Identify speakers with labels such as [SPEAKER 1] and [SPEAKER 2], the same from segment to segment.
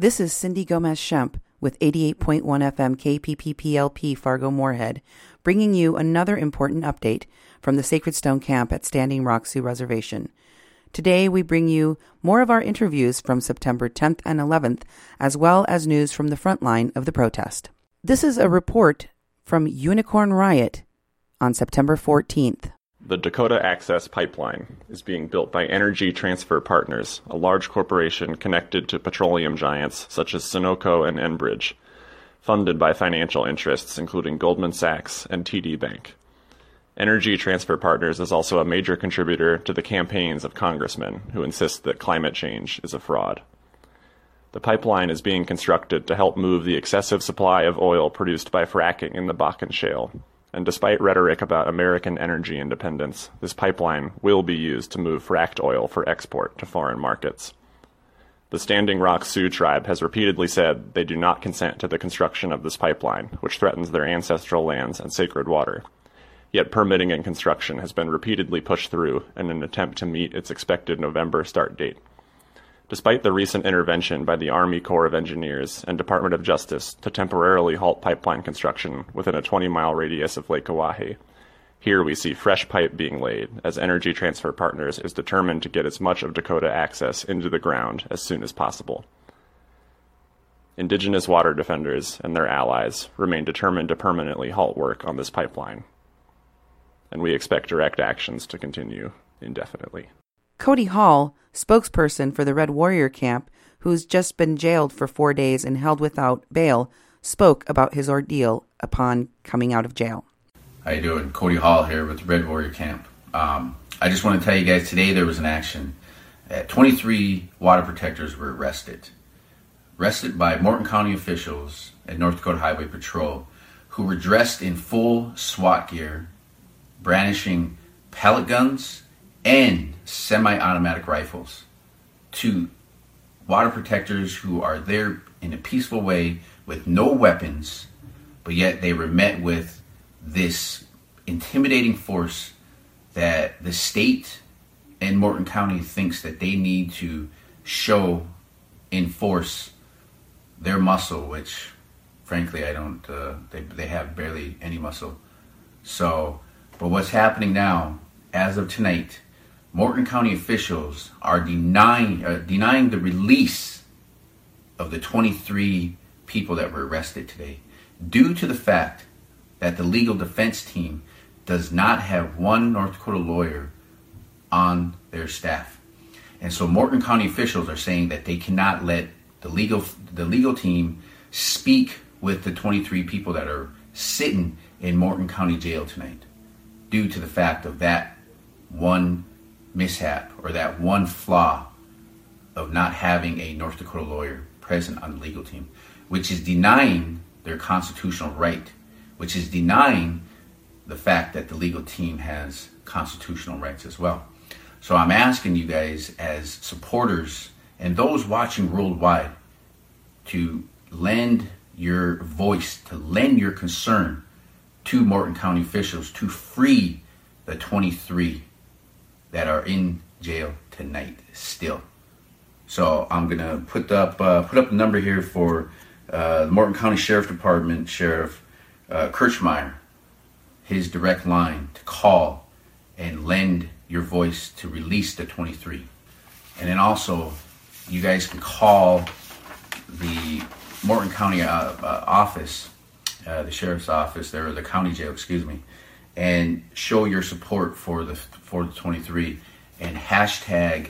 [SPEAKER 1] This is Cindy Gomez-Schemp with 88.1 FM KPPPLP Fargo-Moorhead, bringing you another important update from the Sacred Stone Camp at Standing Rock Sioux Reservation. Today we bring you more of our interviews from September 10th and 11th, as well as news from the front line of the protest. This is a report from Unicorn Riot on September 14th.
[SPEAKER 2] The Dakota Access Pipeline is being built by Energy Transfer Partners, a large corporation connected to petroleum giants such as Sunoco and Enbridge, funded by financial interests including Goldman Sachs and TD Bank. Energy Transfer Partners is also a major contributor to the campaigns of congressmen who insist that climate change is a fraud. The pipeline is being constructed to help move the excessive supply of oil produced by fracking in the Bakken Shale. And despite rhetoric about American energy independence, this pipeline will be used to move fracked oil for export to foreign markets. The Standing Rock Sioux tribe has repeatedly said they do not consent to the construction of this pipeline, which threatens their ancestral lands and sacred water. Yet permitting and construction has been repeatedly pushed through in an attempt to meet its expected November start date. Despite the recent intervention by the Army Corps of Engineers and Department of Justice to temporarily halt pipeline construction within a 20-mile radius of Lake Oahe, here we see fresh pipe being laid as Energy Transfer Partners is determined to get as much of Dakota access into the ground as soon as possible. Indigenous water defenders and their allies remain determined to permanently halt work on this pipeline, and we expect direct actions to continue indefinitely.
[SPEAKER 1] Cody Hall, spokesperson for the Red Warrior Camp, who's just been jailed for 4 days and held without bail, spoke about his ordeal upon coming out of jail.
[SPEAKER 3] How you doing? Cody Hall here with the Red Warrior Camp. I just want to tell you guys, today there was an action. 23 water protectors were arrested by Morton County officials and North Dakota Highway Patrol, who were dressed in full SWAT gear, brandishing pellet guns and semi-automatic rifles to water protectors who are there in a peaceful way with no weapons, but yet they were met with this intimidating force that the state and Morton County thinks that they need to show, enforce their muscle, which frankly I don't, they have barely any muscle. So, but what's happening now, as of tonight, Morton County officials are denying the release of the 23 people that were arrested today due to the fact that the legal defense team does not have one North Dakota lawyer on their staff. And so Morton County officials are saying that they cannot let the legal team speak with the 23 people that are sitting in Morton County jail tonight due to the fact of that one mishap or that one flaw of not having a North Dakota lawyer present on the legal team, which is denying their constitutional right, which is denying the fact that the legal team has constitutional rights as well. So I'm asking you guys as supporters and those watching worldwide to lend your voice, to lend your concern to Morton County officials to free the 23 that are in jail tonight still. So I'm gonna put up the number here for the Morton County Sheriff Department, Sheriff Kirchmeyer, his direct line to call and lend your voice to release the 23. And then also, you guys can call the Morton County office, the sheriff's office, or the county jail, and show your support for the 23 and hashtag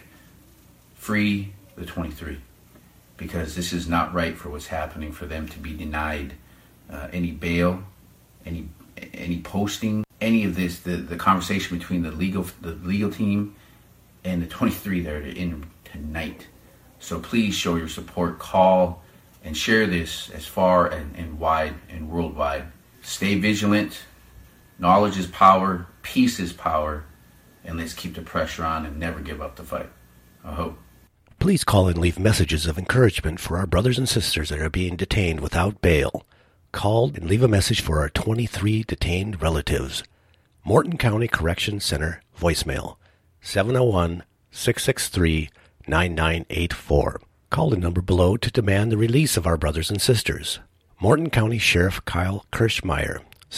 [SPEAKER 3] free the 23, because this is not right for what's happening for them to be denied any bail, any posting, any of this, the conversation between the legal team and the 23 that are in tonight. So please show your support, call and share this as far and wide and worldwide. Stay vigilant. Knowledge is power, peace is power, and let's keep the pressure on and never give up the fight. I hope.
[SPEAKER 4] Please call and leave messages of encouragement for our brothers and sisters that are being detained without bail. Call and leave a message for our 23 detained relatives. Morton County Corrections Center voicemail 701-663-9984. Call the number below to demand the release of our brothers and sisters. Morton County Sheriff Kyle Kirschmeyer,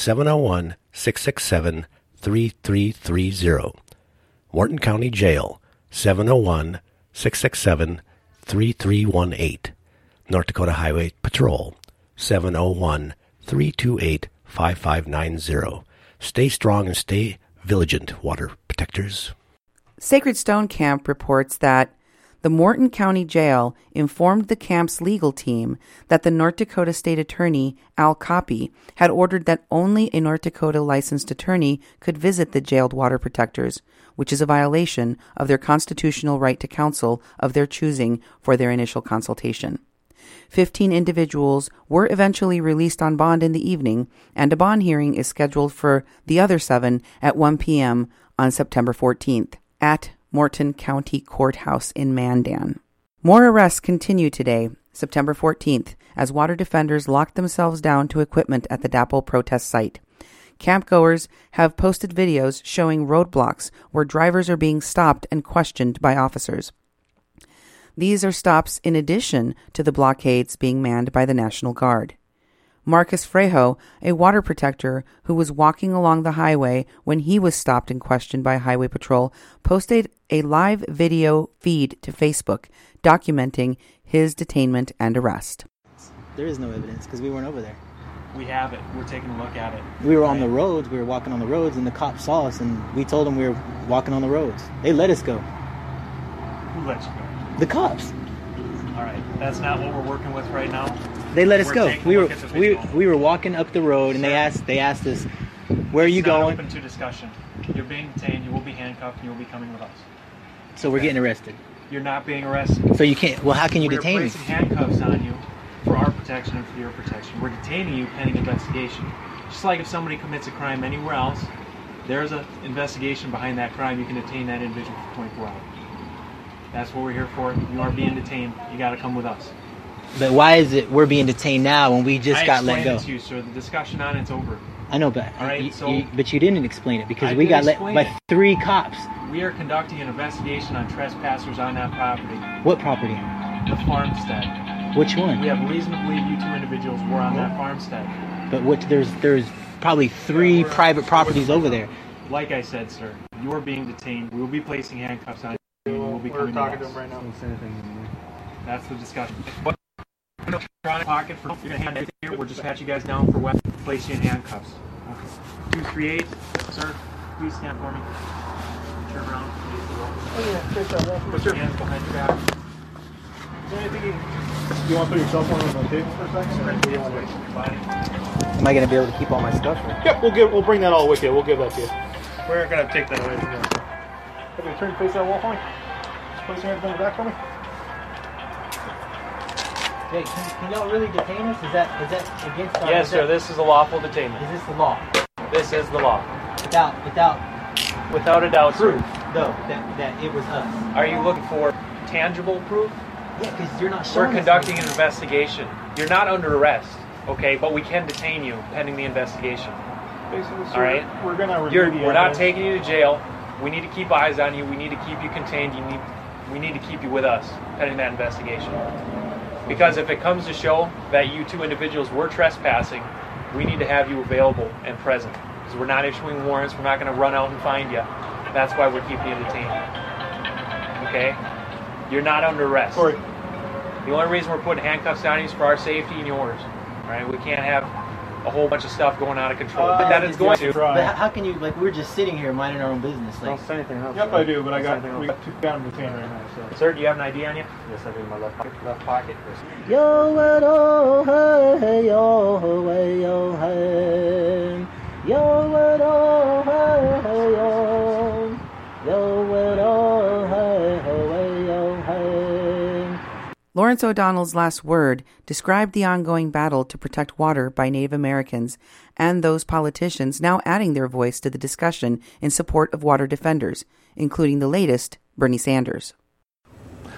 [SPEAKER 4] 701-667-3330. Morton County Jail, 701-667-3318. North Dakota Highway Patrol, 701-328-5590. Stay strong and stay vigilant, water protectors.
[SPEAKER 1] Sacred Stone Camp reports that the Morton County Jail informed the camp's legal team that the North Dakota State Attorney, Al Copy, had ordered that only a North Dakota licensed attorney could visit the jailed water protectors, which is a violation of their constitutional right to counsel of their choosing for their initial consultation. 15 individuals were eventually released on bond in the evening, and a bond hearing is scheduled for the other 7 at 1 p.m. on September 14th at Morton County Courthouse in Mandan. More arrests continue today, September 14th, as water defenders locked themselves down to equipment at the DAPL protest site. Campgoers have posted videos showing roadblocks where drivers are being stopped and questioned by officers. These are stops in addition to the blockades being manned by the National Guard. Marcus Frejo, a water protector who was walking along the highway when he was stopped and questioned by Highway Patrol, posted a live video feed to Facebook documenting his detainment and arrest.
[SPEAKER 5] There is no evidence because we weren't over there.
[SPEAKER 6] We have it. We're taking a look at it.
[SPEAKER 5] We were on the roads. We were walking on the roads, and the cops saw us, and we told them we were walking on the roads. They let us go.
[SPEAKER 6] Who let you go?
[SPEAKER 5] The cops.
[SPEAKER 6] All right. That's not what we're working with right now.
[SPEAKER 5] They let us
[SPEAKER 6] We're
[SPEAKER 5] go.
[SPEAKER 6] taking a look at the video.
[SPEAKER 5] We were walking up the road, and they asked us, "Where are you
[SPEAKER 6] It's not
[SPEAKER 5] going?"
[SPEAKER 6] open to discussion. You're being detained. You will be handcuffed. And you will be coming with us.
[SPEAKER 5] So we're getting arrested.
[SPEAKER 6] You're not being arrested.
[SPEAKER 5] So you can't. Well, how can you detain me?
[SPEAKER 6] We're placing handcuffs on you for our protection and for your protection. We're detaining you pending investigation. Just like if somebody commits a crime anywhere else, there's an investigation behind that crime. You can detain that individual for 24 hours. That's what we're here for. You are being detained. You got to come with us.
[SPEAKER 5] But why is it we're being detained now when we just got let go?
[SPEAKER 6] I explained it to you, sir. The discussion on it's over.
[SPEAKER 5] I know, but
[SPEAKER 6] All right,
[SPEAKER 5] but you didn't explain it because
[SPEAKER 6] I
[SPEAKER 5] we
[SPEAKER 6] did
[SPEAKER 5] got let
[SPEAKER 6] explain
[SPEAKER 5] by
[SPEAKER 6] it.
[SPEAKER 5] 3 cops.
[SPEAKER 6] We are conducting an investigation on trespassers on that property.
[SPEAKER 5] What property?
[SPEAKER 6] The farmstead.
[SPEAKER 5] Which one?
[SPEAKER 6] We have reason to believe you 2 individuals were on that farmstead.
[SPEAKER 5] But there's probably 3 private properties over there.
[SPEAKER 6] Like I said, sir, you are being detained. We will be placing handcuffs on you. We'll be coming
[SPEAKER 7] talking
[SPEAKER 6] with
[SPEAKER 7] to
[SPEAKER 6] us.
[SPEAKER 7] him right now.
[SPEAKER 6] That's the discussion. What? Electronic pocket for you're gonna hand it here. We'll just pat you guys down for what? Place you in handcuffs. Okay. 238, sir. Please stand for me. Turn around. Put your hands behind your back.
[SPEAKER 7] Is there anything you want to put your cell phone on the table for a second?
[SPEAKER 5] Am I gonna be able to keep all my stuff? Or?
[SPEAKER 7] Yep, we'll bring that all with you. We'll give that to you. We're gonna take that away from you. Have you turn your face to that wall for me? Just place your hands on the back for me.
[SPEAKER 5] Hey, can y'all really detain us? Is that against our...
[SPEAKER 6] Yes, sir. This is a lawful detainment.
[SPEAKER 5] Is this the law?
[SPEAKER 6] This is the law.
[SPEAKER 5] Without
[SPEAKER 6] a doubt,
[SPEAKER 5] proof,
[SPEAKER 6] sir.
[SPEAKER 5] though, that it was us.
[SPEAKER 6] Are you looking for tangible proof?
[SPEAKER 5] Yeah, because you're not showing
[SPEAKER 6] We're
[SPEAKER 5] us
[SPEAKER 6] conducting an
[SPEAKER 5] anything.
[SPEAKER 6] investigation. You're not under arrest, okay? But we can detain you pending the investigation.
[SPEAKER 7] Basically, sir,
[SPEAKER 6] All right.
[SPEAKER 7] We're gonna review the
[SPEAKER 6] We're not
[SPEAKER 7] evidence.
[SPEAKER 6] taking you to jail. We need to keep eyes on you. We need to keep you contained. We need to keep you with us pending that investigation. Because if it comes to show that you 2 individuals were trespassing, we need to have you available and present. Because we're not issuing warrants. We're not going to run out and find you. That's why we're keeping you detained. Okay? You're not under arrest.
[SPEAKER 7] Sorry.
[SPEAKER 6] The only reason we're putting handcuffs on you is for our safety and yours. All right? We can't have a whole bunch of stuff going out of control. But that is going to.
[SPEAKER 5] But how can you, like, we're just sitting here minding our own business. Like,
[SPEAKER 7] Don't say anything else. Yep, I do, but we got 2 down detained right now. So.
[SPEAKER 6] Sir, do you have an ID on you?
[SPEAKER 7] Yes, I do. In my left pocket.
[SPEAKER 5] yo, oh, hey, yo, hey, yo, hey. Yo, oh, hey, hey, yo. Yo, oh, hey, hey, yo, hey.
[SPEAKER 1] Lawrence O'Donnell's last word described the ongoing battle to protect water by Native Americans and those politicians now adding their voice to the discussion in support of water defenders, including the latest, Bernie Sanders.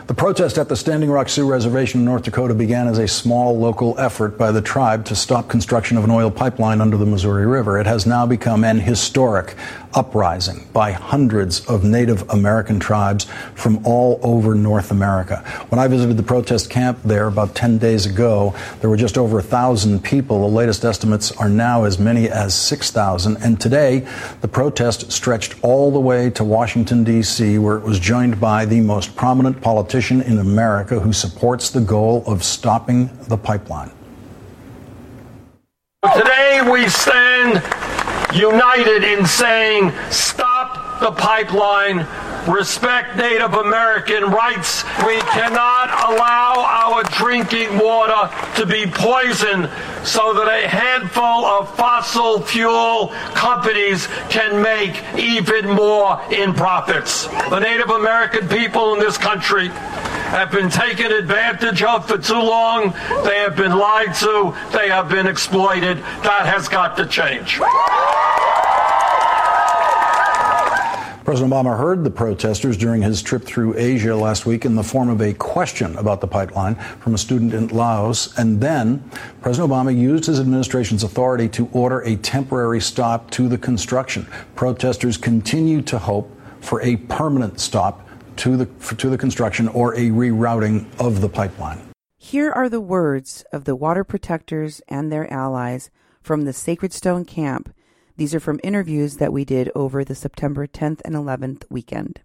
[SPEAKER 8] The protest at the Standing Rock Sioux Reservation in North Dakota began as a small local effort by the tribe to stop construction of an oil pipeline under the Missouri River. It has now become an historic uprising by hundreds of Native American tribes from all over North America. When I visited the protest camp there about 10 days ago, there were just over 1,000 people. The latest estimates are now as many as 6,000. And today, the protest stretched all the way to Washington, D.C., where it was joined by the most prominent politician in America who supports the goal of stopping the pipeline.
[SPEAKER 9] Today we stand united in saying, stop the pipeline, respect Native American rights. We cannot allow our drinking water to be poisoned so that a handful of fossil fuel companies can make even more in profits. The Native American people in this country have been taken advantage of for too long. They have been lied to. They have been exploited. That has got to change.
[SPEAKER 8] President Obama heard the protesters during his trip through Asia last week in the form of a question about the pipeline from a student in Laos. And then President Obama used his administration's authority to order a temporary stop to the construction. Protesters continue to hope for a permanent stop to the construction or a rerouting of the pipeline.
[SPEAKER 1] Here are the words of the water protectors and their allies from the Sacred Stone Camp. These are from interviews that we did over the September 10th and 11th weekend.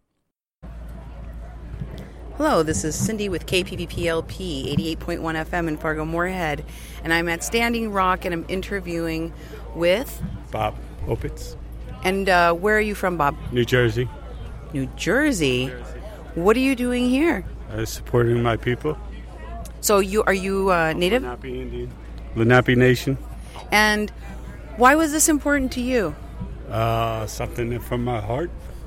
[SPEAKER 1] Hello, this is Cindy with KPPPLP 88.1 FM in Fargo-Moorhead, and I'm at Standing Rock, and I'm interviewing with
[SPEAKER 10] Bob Opitz.
[SPEAKER 1] And where are you from, Bob?
[SPEAKER 10] New Jersey.
[SPEAKER 1] New Jersey? What are you doing here?
[SPEAKER 10] Supporting my people.
[SPEAKER 1] So are you Native?
[SPEAKER 10] Lenape Indian. Lenape Nation.
[SPEAKER 1] And why was this important to you?
[SPEAKER 10] Something from my heart.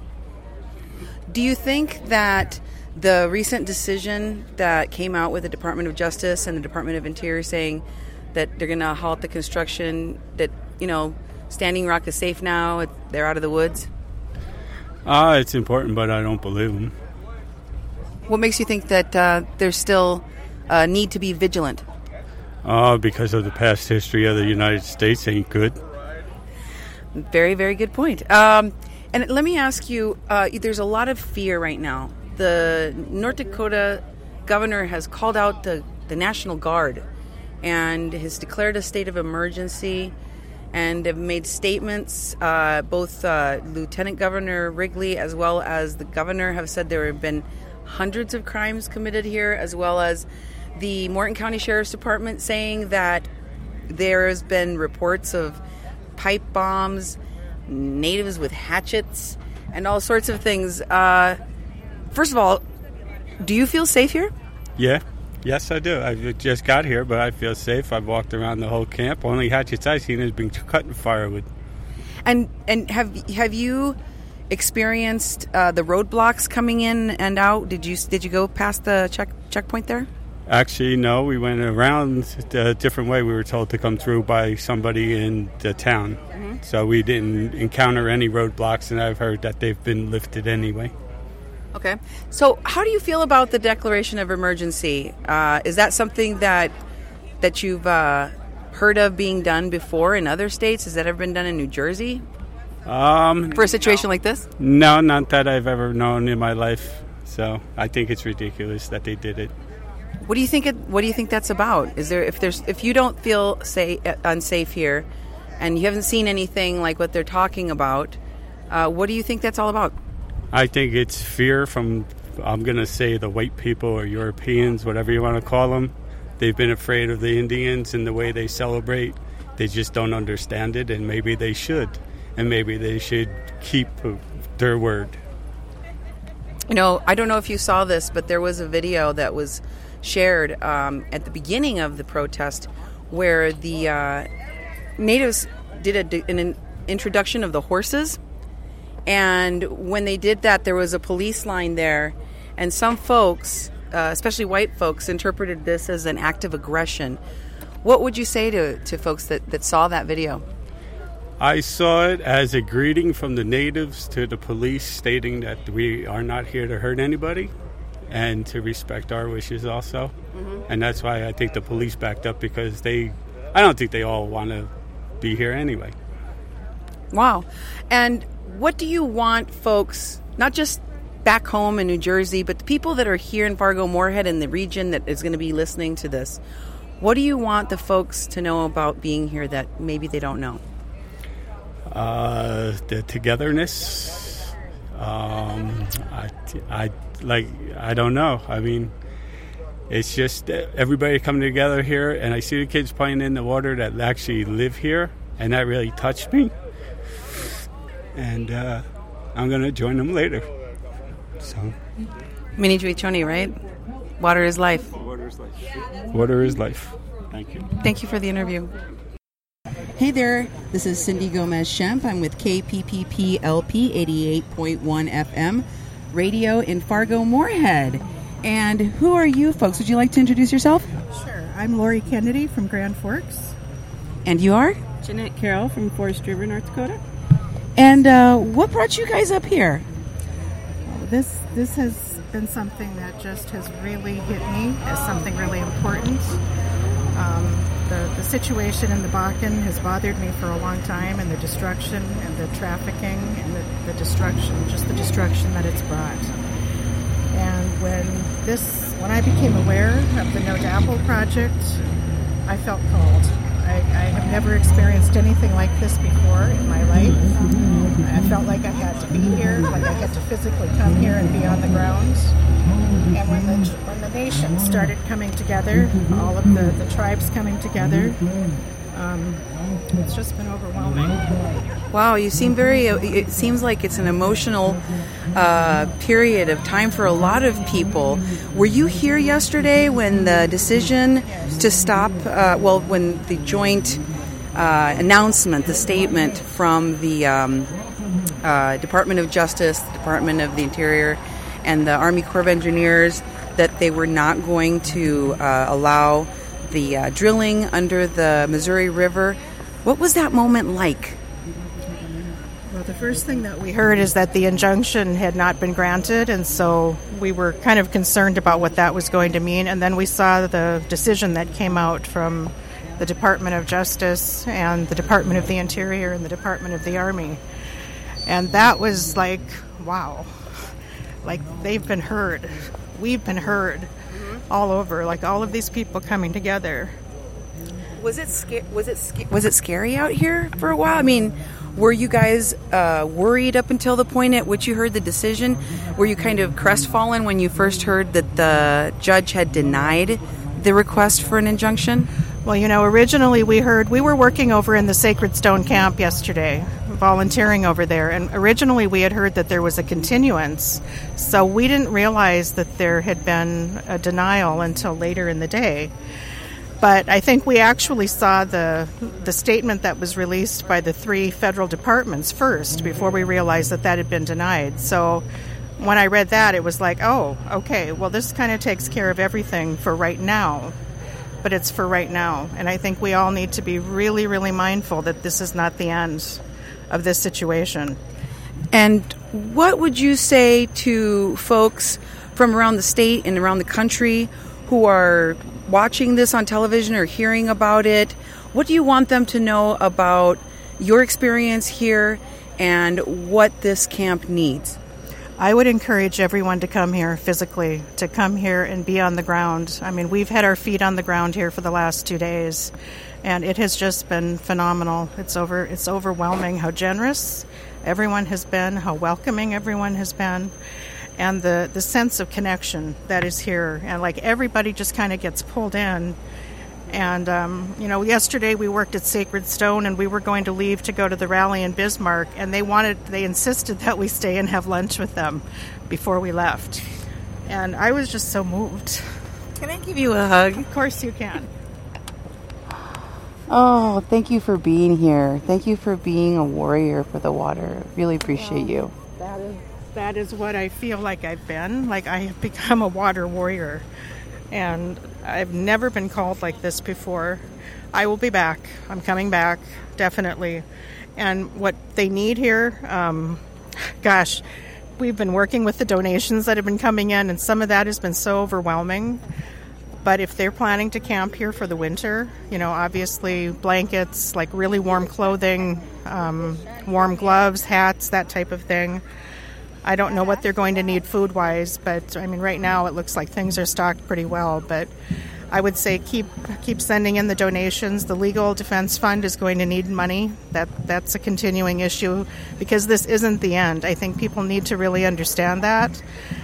[SPEAKER 1] Do you think that the recent decision that came out with the Department of Justice and the Department of Interior saying that they're going to halt the construction, that, Standing Rock is safe now, they're out of the woods?
[SPEAKER 10] It's important, but I don't believe them.
[SPEAKER 1] What makes you think that there's still a need to be vigilant?
[SPEAKER 10] Because of the past history of the United States ain't good.
[SPEAKER 1] Very, very good point. And let me ask you, there's a lot of fear right now. The North Dakota governor has called out the National Guard and has declared a state of emergency and have made statements. Both Lieutenant Governor Wrigley as well as the governor have said there have been hundreds of crimes committed here, as well as the Morton County Sheriff's Department saying that there's been reports of pipe bombs, natives with hatchets, and all sorts of things. First of all, do you feel safe here?
[SPEAKER 10] Yeah. Yes, I do. I just got here, but I feel safe. I've walked around the whole camp. Only hatchets I've seen has been cutting firewood.
[SPEAKER 1] And have you experienced the roadblocks coming in and out? Did you go past the checkpoint there?
[SPEAKER 10] Actually, no. We went around a different way. We were told to come through by somebody in the town. Mm-hmm. So we didn't encounter any roadblocks, and I've heard that they've been lifted anyway.
[SPEAKER 1] Okay. So how do you feel about the declaration of emergency? Is that something that you've heard of being done before in other states? Has that ever been done in New Jersey? For a situation like this?
[SPEAKER 10] No, not that I've ever known in my life. So I think it's ridiculous that they did it.
[SPEAKER 1] What do you think that's about? If you don't feel unsafe here, and you haven't seen anything like what they're talking about, what do you think that's all about?
[SPEAKER 10] I think it's fear from, I'm going to say, the white people or Europeans, whatever you want to call them. They've been afraid of the Indians and the way they celebrate. They just don't understand it, and maybe they should. And maybe they should keep their word.
[SPEAKER 1] I don't know if you saw this, but there was a video that was shared at the beginning of the protest where the natives did an introduction of the horses. And when they did that, there was a police line there. And some folks, especially white folks, interpreted this as an act of aggression. What would you say to folks that saw that video?
[SPEAKER 10] I saw it as a greeting from the natives to the police stating that we are not here to hurt anybody. and to respect our wishes also. And that's why I think the police backed up, because I don't think they all want to be here anyway.
[SPEAKER 1] Wow. And what do you want folks, not just back home in New Jersey, but the people that are here in Fargo-Moorhead and the region that is going to be listening to this, what do you want the folks to know about being here that maybe they don't know?
[SPEAKER 10] The togetherness. I don't know. I mean, it's just everybody coming together here, and I see the kids playing in the water that actually live here, and that really touched me. And I'm going to join them later. So,
[SPEAKER 1] Minnie Giuiccioni, right? Water is life.
[SPEAKER 10] Water is life. Water is life. Thank you.
[SPEAKER 1] Thank you for the interview. Hey there, this is Cindy Gomez-Schemp. I'm with KPPP LP 88.1 FM radio in Fargo-Moorhead. And who are you folks? Would you like to introduce yourself?
[SPEAKER 11] Sure. I'm Lori Kennedy from Grand Forks.
[SPEAKER 1] And you are?
[SPEAKER 12] Jeanette Carroll from Forest River, North Dakota.
[SPEAKER 1] And what brought you guys up here?
[SPEAKER 11] This has been something that just has really hit me as something really important. The situation in the Bakken has bothered me for a long time, and the destruction and the trafficking and the destruction, just the destruction that it's brought. And when I became aware of the No DAPL project, I felt called. I have never experienced anything like this before in my life. I felt like I had to be here, like I had to physically come here and be on the ground. And when the nation started coming together, all of the tribes coming together, it's just been overwhelming.
[SPEAKER 1] Wow, you seem it seems like it's an emotional period of time for a lot of people. Were you here yesterday when the decision to stop, when the joint announcement, the statement from the Department of Justice, the Department of the Interior, and the Army Corps of Engineers, that they were not going to allow the drilling under the Missouri River? What was that moment like?
[SPEAKER 11] Well, the first thing that we heard is that the injunction had not been granted, and so we were kind of concerned about what that was going to mean. And then we saw the decision that came out from the Department of Justice and the Department of the Interior and the Department of the Army. And that was like, wow. Like, they've been heard. We've been heard all over, like all of these people coming together.
[SPEAKER 1] Was it scary out here for a while? I mean, were you guys worried up until the point at which you heard the decision? Were you kind of crestfallen when you first heard that the judge had denied the request for an injunction?
[SPEAKER 11] Well, originally we were working over in the Sacred Stone camp yesterday, volunteering over there, and originally we had heard that there was a continuance, so we didn't realize that there had been a denial until later in the day. But I think we actually saw the statement that was released by the 3 federal departments first before we realized that had been denied. So when I read that, it was like, oh, okay, well, this kind of takes care of everything for right now. But it's for right now. And I think we all need to be really, really mindful that this is not the end of this situation.
[SPEAKER 1] And what would you say to folks from around the state and around the country who are watching this on television or hearing about it? What do you want them to know about your experience here and what this camp needs?
[SPEAKER 11] I would encourage everyone to come here physically, to come here and be on the ground. I mean, we've had our feet on the ground here for the last 2 days, and it has just been phenomenal. It's overwhelming how generous everyone has been, how welcoming everyone has been, and the sense of connection that is here. And like everybody just kind of gets pulled in. And, yesterday we worked at Sacred Stone, and we were going to leave to go to the rally in Bismarck, and they insisted that we stay and have lunch with them before we left. And I was just so moved.
[SPEAKER 1] Can I give you a hug?
[SPEAKER 11] Of course you can.
[SPEAKER 1] Oh, thank you for being here. Thank you for being a warrior for the water. Really appreciate you.
[SPEAKER 11] That is what I feel like I've been. Like, I have become a water warrior. And I've never been called like this before. I will be back. I'm coming back, definitely. And what they need here, we've been working with the donations that have been coming in, and some of that has been so overwhelming. But if they're planning to camp here for the winter, obviously blankets, like really warm clothing, warm gloves, hats, that type of thing. I don't know what they're going to need food-wise, but right now it looks like things are stocked pretty well. But I would say keep sending in the donations. The Legal Defense Fund is going to need money. That's a continuing issue because this isn't the end. I think people need to really understand that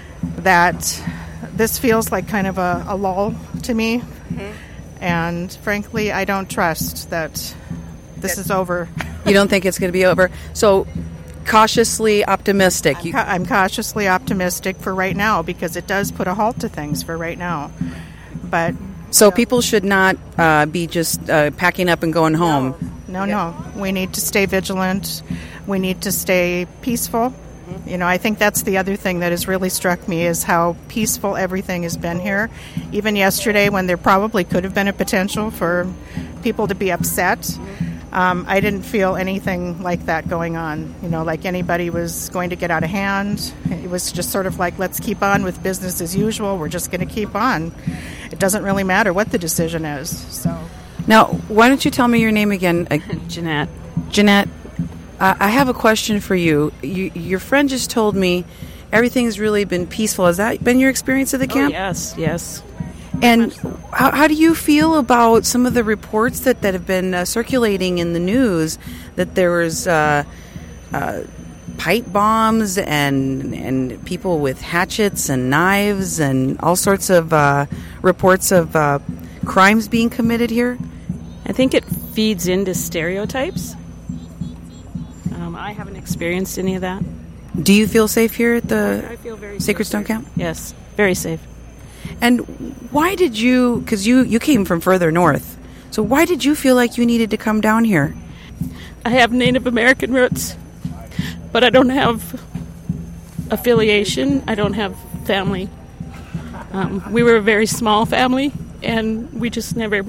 [SPEAKER 11] this feels like kind of a lull to me. Mm-hmm. And frankly, I don't trust that this is over.
[SPEAKER 1] You don't think it's going to be over? So cautiously optimistic.
[SPEAKER 11] I'm cautiously optimistic for right now because it does put a halt to things for right now. But
[SPEAKER 1] so people should not be just packing up and going home.
[SPEAKER 11] No. We need to stay vigilant. We need to stay peaceful. I think that's the other thing that has really struck me is how peaceful everything has been here. Even yesterday when there probably could have been a potential for people to be upset, I didn't feel anything like that going on. Like anybody was going to get out of hand. It was just sort of like, let's keep on with business as usual. We're just going to keep on. It doesn't really matter what the decision is. So,
[SPEAKER 1] now, why don't you tell me your name again?
[SPEAKER 12] Jeanette.
[SPEAKER 1] Jeanette, I have a question for you. Your friend just told me everything's really been peaceful. Has that been your experience at the camp?
[SPEAKER 12] Oh, yes.
[SPEAKER 1] And how do you feel about some of the reports that have been circulating in the news that there was pipe bombs and people with hatchets and knives and all sorts of reports of crimes being committed here?
[SPEAKER 12] I think it feeds into stereotypes. I haven't experienced any of that.
[SPEAKER 1] Do you feel safe here at the
[SPEAKER 12] I feel very
[SPEAKER 1] Sacred
[SPEAKER 12] safe
[SPEAKER 1] Stone
[SPEAKER 12] here.
[SPEAKER 1] Camp?
[SPEAKER 12] Yes, very safe.
[SPEAKER 1] And why did you, because you came from further north, so why did you feel like you needed to come down here?
[SPEAKER 12] I have Native American roots, but I don't have affiliation. I don't have family. We were a very small family, and we just never...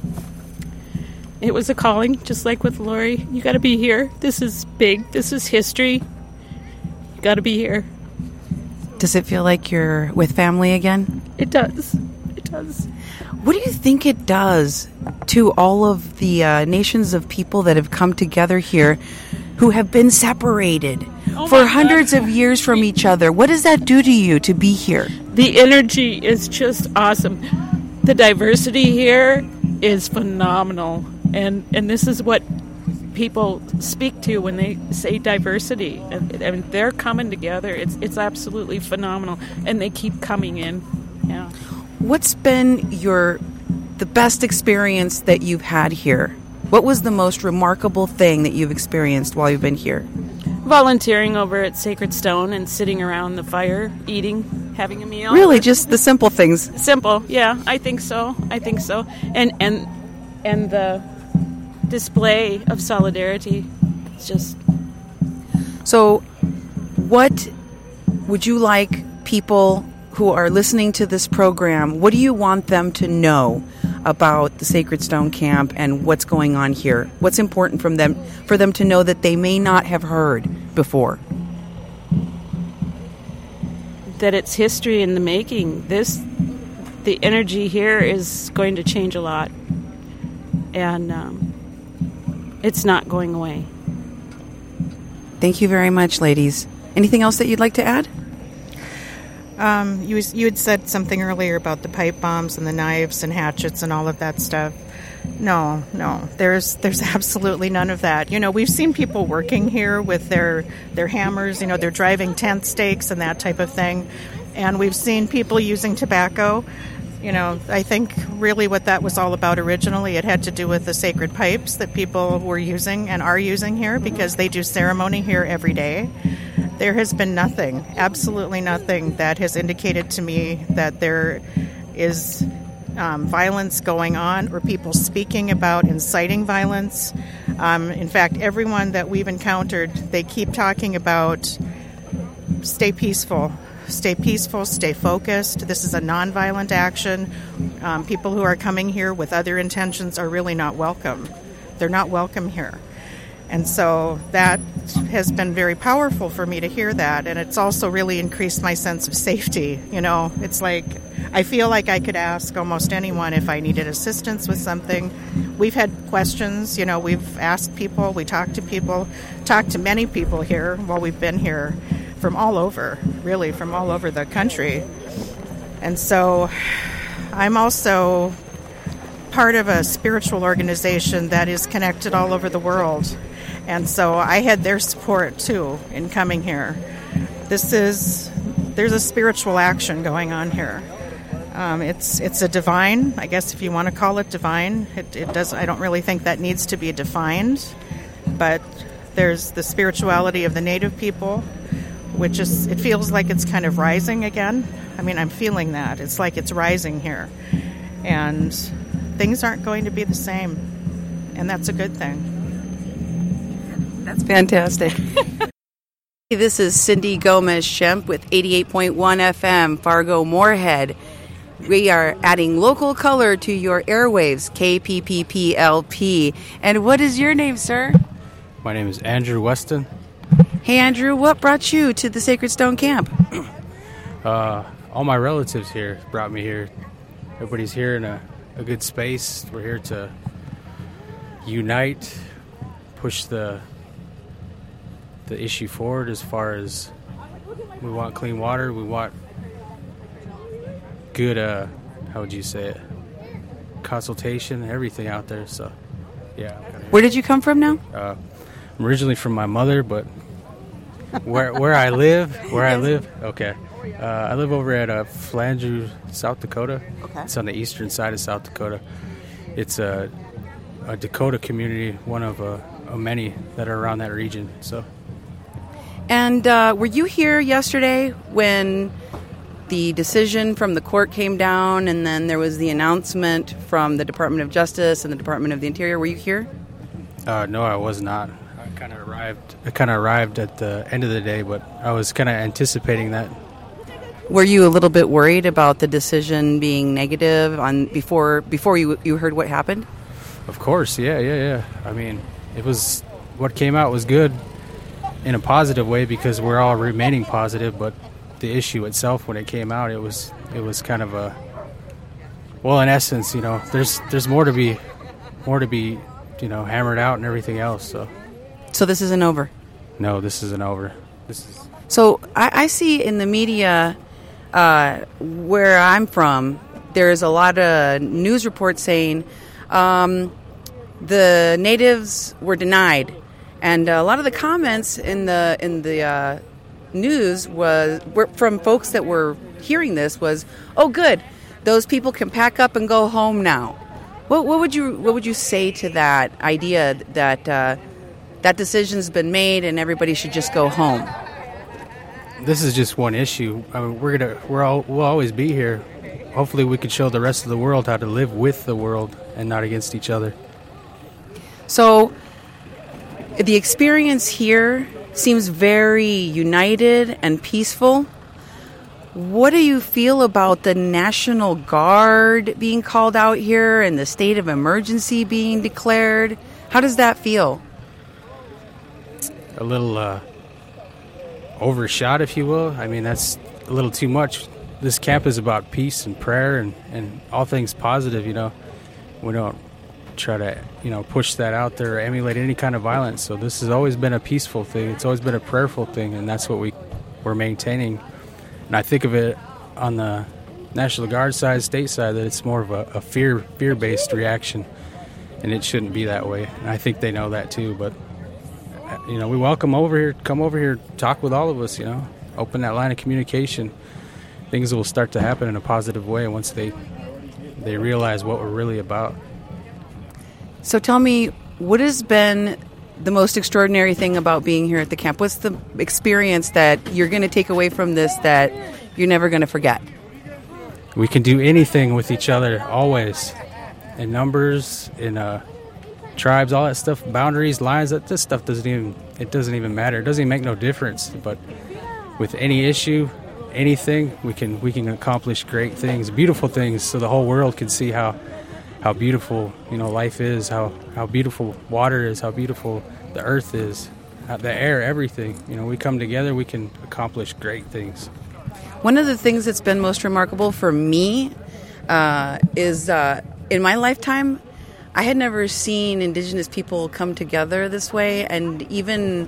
[SPEAKER 12] It was a calling, just like with Lori. You got to be here. This is big. This is history. You got to be here.
[SPEAKER 1] Does it feel like you're with family again?
[SPEAKER 12] It does. It does.
[SPEAKER 1] What do you think it does to all of the nations of people that have come together here who have been separated for hundreds of years from each other? What does that do to you to be here?
[SPEAKER 12] The energy is just awesome. The diversity here is phenomenal. And this is what people speak to when they say diversity. I mean, they're coming together. It's absolutely phenomenal. And they keep coming in. Yeah.
[SPEAKER 1] What's been the best experience that you've had here? What was the most remarkable thing that you've experienced while you've been here?
[SPEAKER 12] Volunteering over at Sacred Stone and sitting around the fire, eating, having a meal.
[SPEAKER 1] Really, just the simple things.
[SPEAKER 12] Simple, yeah. I think so. And the display of solidarity. It's just...
[SPEAKER 1] So, what would you like people who are listening to this program, what do you want them to know about the Sacred Stone Camp and what's going on here? What's important for them to know that they may not have heard before?
[SPEAKER 12] That it's history in the making. The energy here is going to change a lot. And it's not going away.
[SPEAKER 1] Thank you very much, ladies. Anything else that you'd like to add?
[SPEAKER 11] You had said something earlier about the pipe bombs and the knives and hatchets and all of that stuff. No, there's absolutely none of that. We've seen people working here with their hammers, they're driving tent stakes and that type of thing. And we've seen people using tobacco. I think really what that was all about originally, it had to do with the sacred pipes that people were using and are using here because they do ceremony here every day. There has been nothing, absolutely nothing, that has indicated to me that there is violence going on or people speaking about inciting violence. In fact, everyone that we've encountered, they keep talking about stay peaceful, stay focused. This is a nonviolent action. People who are coming here with other intentions are really not welcome. They're not welcome here. And so that has been very powerful for me to hear that. And it's also really increased my sense of safety. It's like I feel like I could ask almost anyone if I needed assistance with something. We've had questions, we've asked people, we talked to many people here while we've been here from all over, really from all over the country. And so I'm also part of a spiritual organization that is connected all over the world. And so I had their support too in coming here. There's a spiritual action going on here. It's a divine, I guess if you want to call it divine. It does. I don't really think that needs to be defined, but there's the spirituality of the Native people, it feels like it's kind of rising again. I mean, I'm feeling that. It's like it's rising here. And things aren't going to be the same. And that's a good thing.
[SPEAKER 1] That's fantastic. This is Cindy Gomez-Schempp with 88.1 FM, Fargo Moorhead. We are adding local color to your airwaves, KPPPLP. And what is your name, sir?
[SPEAKER 13] My name is Andrew Weston.
[SPEAKER 1] Hey, Andrew, what brought you to the Sacred Stone Camp?
[SPEAKER 13] All my relatives here brought me here. Everybody's here in a good space. We're here to unite, push the issue forward as far as we want clean water, we want good, how would you say it, consultation, everything out there. So, yeah.
[SPEAKER 1] Where did you come from now?
[SPEAKER 13] I'm originally from my mother, but where I live, okay. I live over at Flandreau, South Dakota.
[SPEAKER 1] Okay.
[SPEAKER 13] It's on the eastern side of South Dakota. It's a Dakota community, one of many that are around that region. So.
[SPEAKER 1] And were you here yesterday when the decision from the court came down and then there was the announcement from the Department of Justice and the Department of the Interior? Were you here?
[SPEAKER 13] No, I was not. I kind of arrived at the end of the day, but I was kind of anticipating that.
[SPEAKER 1] Were you a little bit worried about the decision being negative before you heard what happened?
[SPEAKER 13] Of course, yeah. I mean, what came out was good in a positive way because we're all remaining positive, but the issue itself when it came out, it was kind of in essence, there's more to be hammered out and everything else.
[SPEAKER 1] So this isn't over?
[SPEAKER 13] No, this isn't over.
[SPEAKER 1] So I see in the media where I'm from, there's a lot of news reports saying the natives were denied, and a lot of the comments in the news were from folks that were hearing this was, "Oh, good, those people can pack up and go home now." What would you say to that idea that that decision's been made and everybody should just go home?
[SPEAKER 13] This is just one issue. I mean, we'll always be here. Hopefully, we can show the rest of the world how to live with the world and not against each other.
[SPEAKER 1] So, the experience here seems very united and peaceful. What do you feel about the National Guard being called out here and the state of emergency being declared? How does that feel?
[SPEAKER 13] A little overshot, if you will. I mean, that's a little too much. This camp is about peace and prayer and all things positive, We don't try to, push that out there or emulate any kind of violence. So this has always been a peaceful thing. It's always been a prayerful thing, and that's what we're maintaining. And I think of it on the National Guard side, state side, that it's more of a fear-based reaction, and it shouldn't be that way. And I think they know that too, but we welcome over here, come over here, talk with all of us, open that line of communication. Things will start to happen in a positive way once they realize what we're really about.
[SPEAKER 1] So tell me, what has been the most extraordinary thing about being here at the camp? What's the experience that you're going to take away from this that you're never going to forget?
[SPEAKER 13] We can do anything with each other, always. In numbers, in tribes, all that stuff, boundaries, lines, this stuff doesn't even matter. It doesn't even make no difference. But with any issue, anything, we can accomplish great things, beautiful things, so the whole world can see how how beautiful, life is, how beautiful water is, how beautiful the earth is, the air, everything. We come together, we can accomplish great things.
[SPEAKER 1] One of the things that's been most remarkable for me is in my lifetime, I had never seen Indigenous people come together this way. And even,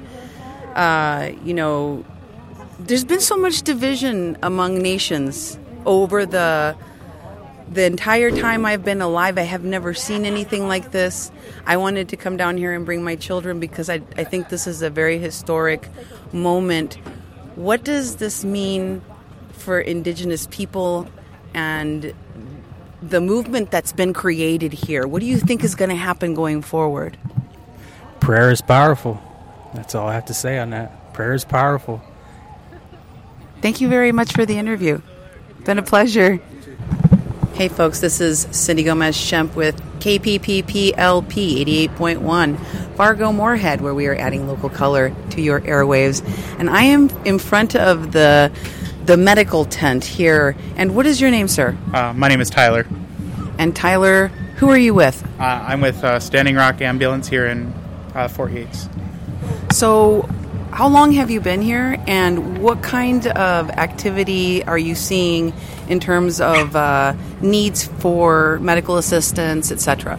[SPEAKER 1] there's been so much division among nations over the entire time I've been alive. I have never seen anything like this. I wanted to come down here and bring my children because I think this is a very historic moment. What does this mean for Indigenous people and the movement that's been created here? What do you think is going to happen going forward?
[SPEAKER 13] Prayer is powerful. That's all I have to say on that. Prayer is powerful.
[SPEAKER 1] Thank you very much for the interview. Been a pleasure. Hey folks, this is Cindy Gomez-Schempp with KPPPLP 88.1 Fargo-Moorhead, where we are adding local color to your airwaves. And I am in front of the medical tent here. And what is your name, sir?
[SPEAKER 14] My name is Tyler.
[SPEAKER 1] And Tyler, who are you with?
[SPEAKER 14] I'm with Standing Rock Ambulance here in Fort Yates.
[SPEAKER 1] So how long have you been here, and what kind of activity are you seeing in terms of needs for medical assistance, etc.?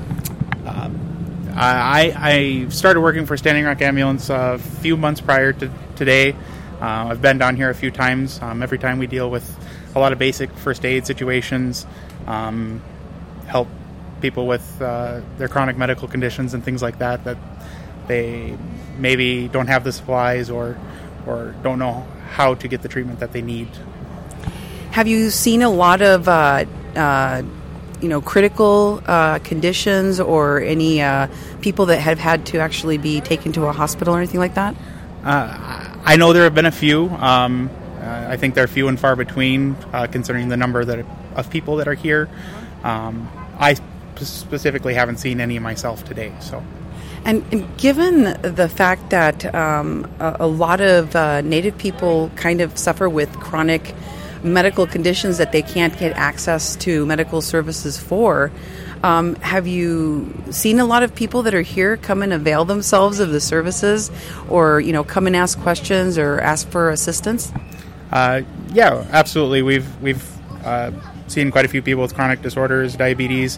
[SPEAKER 14] I started working for Standing Rock Ambulance a few months prior to today. I've been down here a few times. Every time we deal with a lot of basic first aid situations, help people with their chronic medical conditions and things like that they maybe don't have the supplies or don't know how to get the treatment that they need.
[SPEAKER 1] Have you seen a lot of critical conditions or any people that have had to actually be taken to a hospital or anything like that?
[SPEAKER 14] I know there have been a few. I think they're few and far between, considering the number of people that are here. I specifically haven't seen any myself today. So,
[SPEAKER 1] and given the fact that a lot of Native people kind of suffer with chronic medical conditions that they can't get access to medical services for, have you seen a lot of people that are here come and avail themselves of the services, or come and ask questions or ask for assistance?
[SPEAKER 14] Yeah, absolutely. We've seen quite a few people with chronic disorders, diabetes,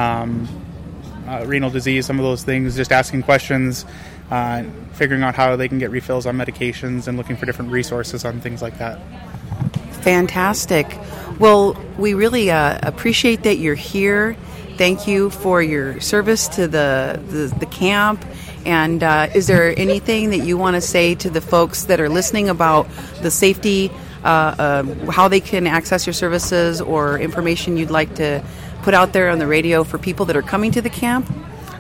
[SPEAKER 14] renal disease, some of those things, just asking questions, figuring out how they can get refills on medications and looking for different resources on things like that.
[SPEAKER 1] Fantastic. Well, we really appreciate that you're here. Thank you for your service to the camp. And is there anything that you want to say to the folks that are listening about the safety, how they can access your services, or information you'd like to put out there on the radio for people that are coming to the camp?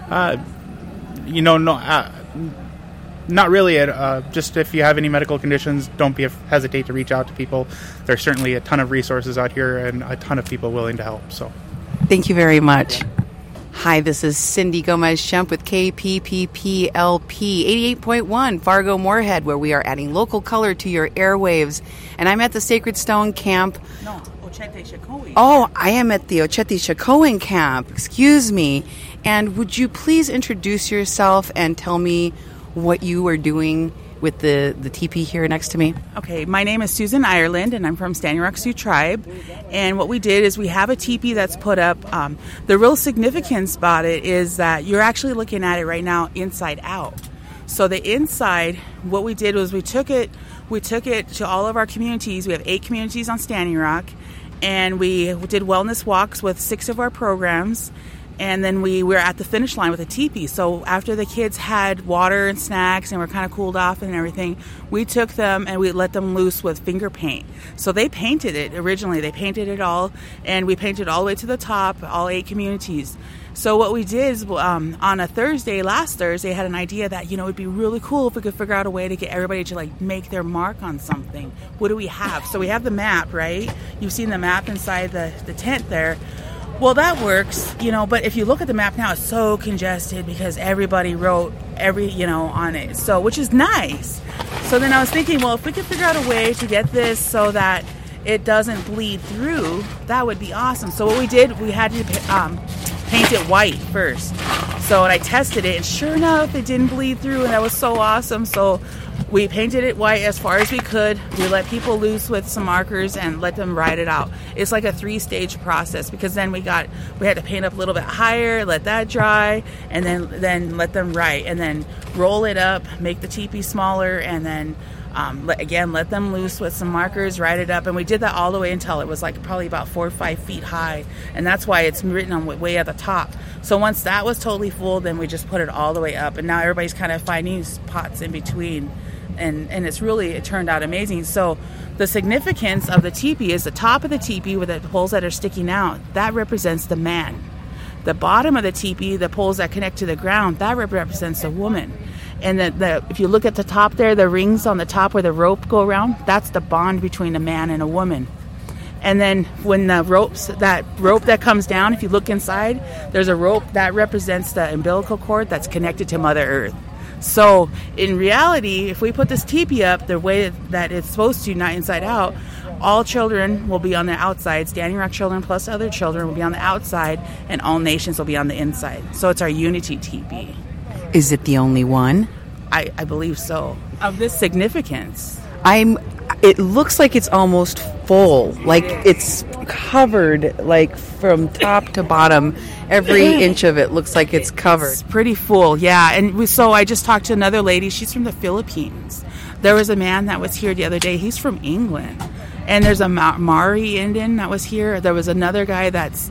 [SPEAKER 1] Not really. Just if you have any medical conditions, don't hesitate to reach out to people. There's certainly a ton of resources out here and a ton of people willing to help. So, thank you very much. Hi, this is Cindy Gomez-Schempp with KPPPLP 88.1 Fargo-Moorhead, where we are adding local color to your airwaves. And I'm at the Sacred Stone Camp. No, Ochete Shakowin. Oh, I am at the Ochete Shakowin Camp. Excuse me. And would you please introduce yourself and tell me what you are doing with the teepee here next to me?
[SPEAKER 15] Okay, my name is Susan Ireland, and I'm from Standing Rock Sioux Tribe. And what we did is we have a teepee that's put up. The real significance about it is that you're actually looking at it right now inside out. So the inside, what we did was we took it to all of our communities. We have 8 communities on Standing Rock, and we did wellness walks with 6 of our programs. And then we were at the finish line with a teepee. So after the kids had water and snacks and were kind of cooled off and everything, we took them and we let them loose with finger paint. So they painted it originally. They painted it all, and we painted all the way to the top, all 8 communities. So what we did is on a Thursday, last Thursday, had an idea that, it'd be really cool if we could figure out a way to get everybody to make their mark on something. What do we have? So we have the map, right? You've seen the map inside the tent there. Well, that works, but if you look at the map now, it's so congested because everybody wrote on it, so, which is nice. So then I was thinking, well, if we could figure out a way to get this so that it doesn't bleed through, that would be awesome. So what we did, we had to paint it white first. So, and I tested it, and sure enough, it didn't bleed through, and that was so awesome. So we painted it white as far as we could. We let people loose with some markers and let them ride it out. It's like a 3-stage process, because then we had to paint up a little bit higher, let that dry, and then let them ride, and then roll it up, make the teepee smaller, and then let them loose with some markers, ride it up. And we did that all the way until it was like probably about 4 or 5 feet high. And that's why it's written on way at the top. So once that was totally full, then we just put it all the way up. And now everybody's kind of finding spots in between. And it turned out amazing. So the significance of the teepee is the top of the teepee with the poles that are sticking out. That represents the man. The bottom of the teepee, the poles that connect to the ground, that represents the woman. And if you look at the top there, the rings on the top where the rope go around, that's the bond between a man and a woman. And then when that rope that comes down, if you look inside, there's a rope that represents the umbilical cord that's connected to Mother Earth. So in reality, if we put this teepee up the way that it's supposed to, not inside out, all children will be on the outside. Standing Rock children plus other children will be on the outside, and all nations will be on the inside. So it's our unity teepee.
[SPEAKER 1] Is it the only one?
[SPEAKER 15] I believe so. Of this significance.
[SPEAKER 1] It looks like it's almost full. Like it's covered, like from top to bottom. Every inch of it looks like it's covered.
[SPEAKER 15] It's pretty full, yeah. And so I just talked to another lady. She's from the Philippines. There was a man that was here the other day. He's from England. And there's a Maori Indian that was here. There was another guy that's,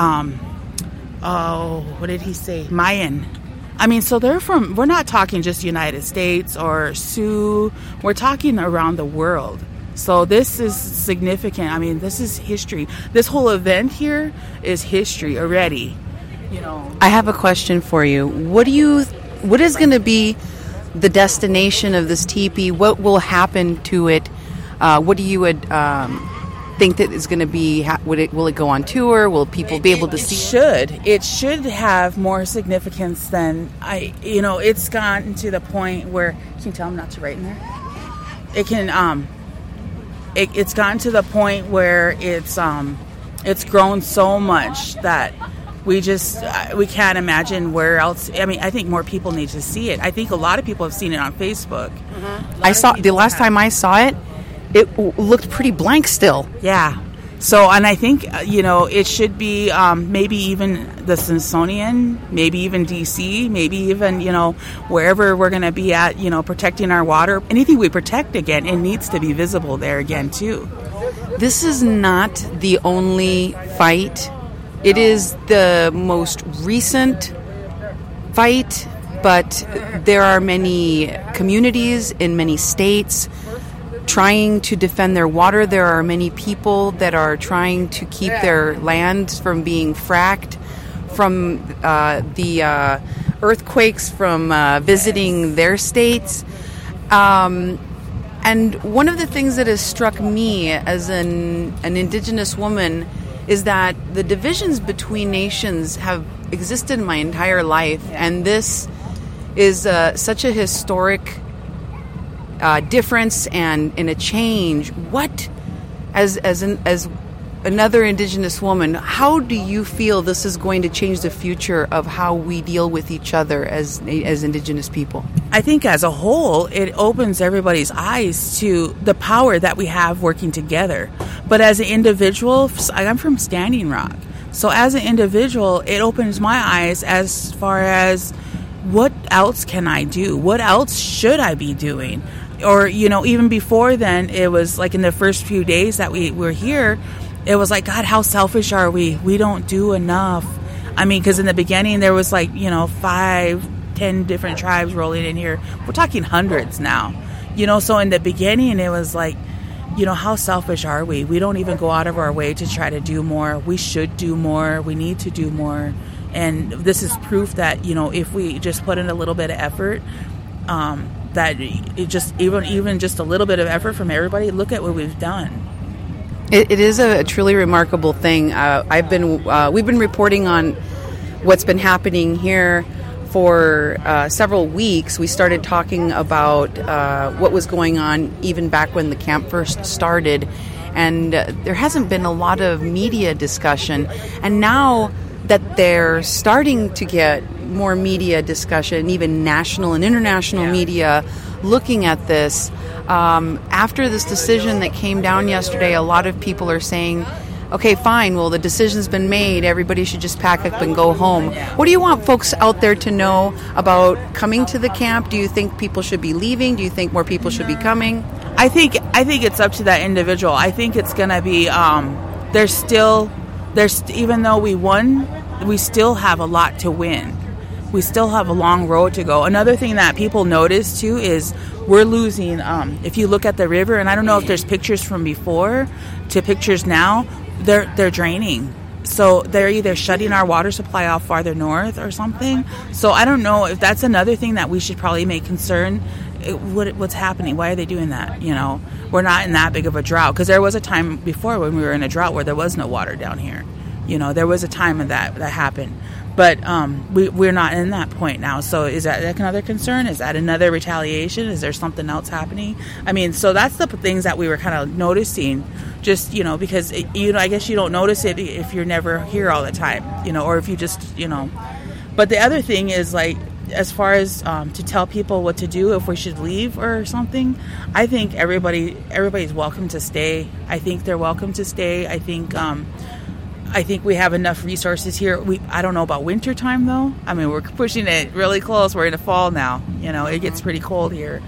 [SPEAKER 15] what did he say? Mayan. I mean, so we're not talking just United States or Sioux. We're talking around the world. So this is significant. I mean, this is history. This whole event here is history already.
[SPEAKER 1] I have a question for you. What is going to be the destination of this teepee? What will happen to it? What do you think that is going to be? Will it go on tour? Will people be able to see it?
[SPEAKER 15] It should have more significance than it's gotten to the point where, can you tell them not to write in there? It can it's gotten to the point where it's grown so much that we can't imagine where else. I mean, I think more people need to see it. I think a lot of people have seen it on Facebook.
[SPEAKER 1] Mm-hmm. I saw the last time I saw it. It looked pretty blank still.
[SPEAKER 15] Yeah. So, and I think, it should be maybe even the Smithsonian, maybe even D.C., maybe even, wherever we're going to be at, protecting our water. Anything we protect, again, it needs to be visible there again, too.
[SPEAKER 1] This is not the only fight. It is the most recent fight, but there are many communities in many states trying to defend their water. There are many people that are trying to keep their lands from being fracked, from the earthquakes, from visiting their states. And one of the things that has struck me as an Indigenous woman is that the divisions between nations have existed my entire life, and this is such a historic difference and in a change. What, as another Indigenous woman, how do you feel this is going to change the future of how we deal with each other as Indigenous people?
[SPEAKER 15] I think as a whole, it opens everybody's eyes to the power that we have working together. But as an individual, I'm from Standing Rock. So as an individual, it opens my eyes as far as what else can I do? What else should I be doing? Or, even before then, it was like in the first few days that we were here, it was like, God, how selfish are we? We don't do enough. I mean, because in the beginning, there was 5-10 different tribes rolling in here. We're talking hundreds now. So in the beginning, it was like, how selfish are we? We don't even go out of our way to try to do more. We should do more. We need to do more. And this is proof that, if we just put in a little bit of effort, that it just even just a little bit of effort from everybody, look at what we've done.
[SPEAKER 1] It is a truly remarkable thing. We've been reporting on what's been happening here for several weeks. We started talking about what was going on even back when the camp first started, and there hasn't been a lot of media discussion. And now that they're starting to get more media discussion, even national and international media looking at this. After this decision that came down yesterday, a lot of people are saying, okay, fine, well, the decision's been made. Everybody should just pack up and go home. What do you want folks out there to know about coming to the camp? Do you think people should be leaving? Do you think more people should be coming?
[SPEAKER 15] I think it's up to that individual. I think it's going to be, even though we won, we still have a lot to win. We still have a long road to go. Another thing that people notice too is we're losing, if you look at the river, and I don't know if there's pictures from before to pictures now, they're draining. So they're either shutting our water supply off farther north or something. So I don't know if that's another thing that we should probably make concern. What's happening? Why are they doing that? We're not in that big of a drought, because there was a time before when we were in a drought where there was no water down here. There was a time of that happened. But we're not in that point now. So is that another concern? Is that another retaliation? Is there something else happening? I mean, so that's the things that we were kind of noticing. Just, because, I guess you don't notice it if you're never here all the time, or if you just, But the other thing is, like, as far as to tell people what to do, if we should leave or something, I think everybody's welcome to stay. I think they're welcome to stay. I think we have enough resources here. I don't know about winter time, though. I mean, we're pushing it really close. We're in the fall now. It gets pretty cold here.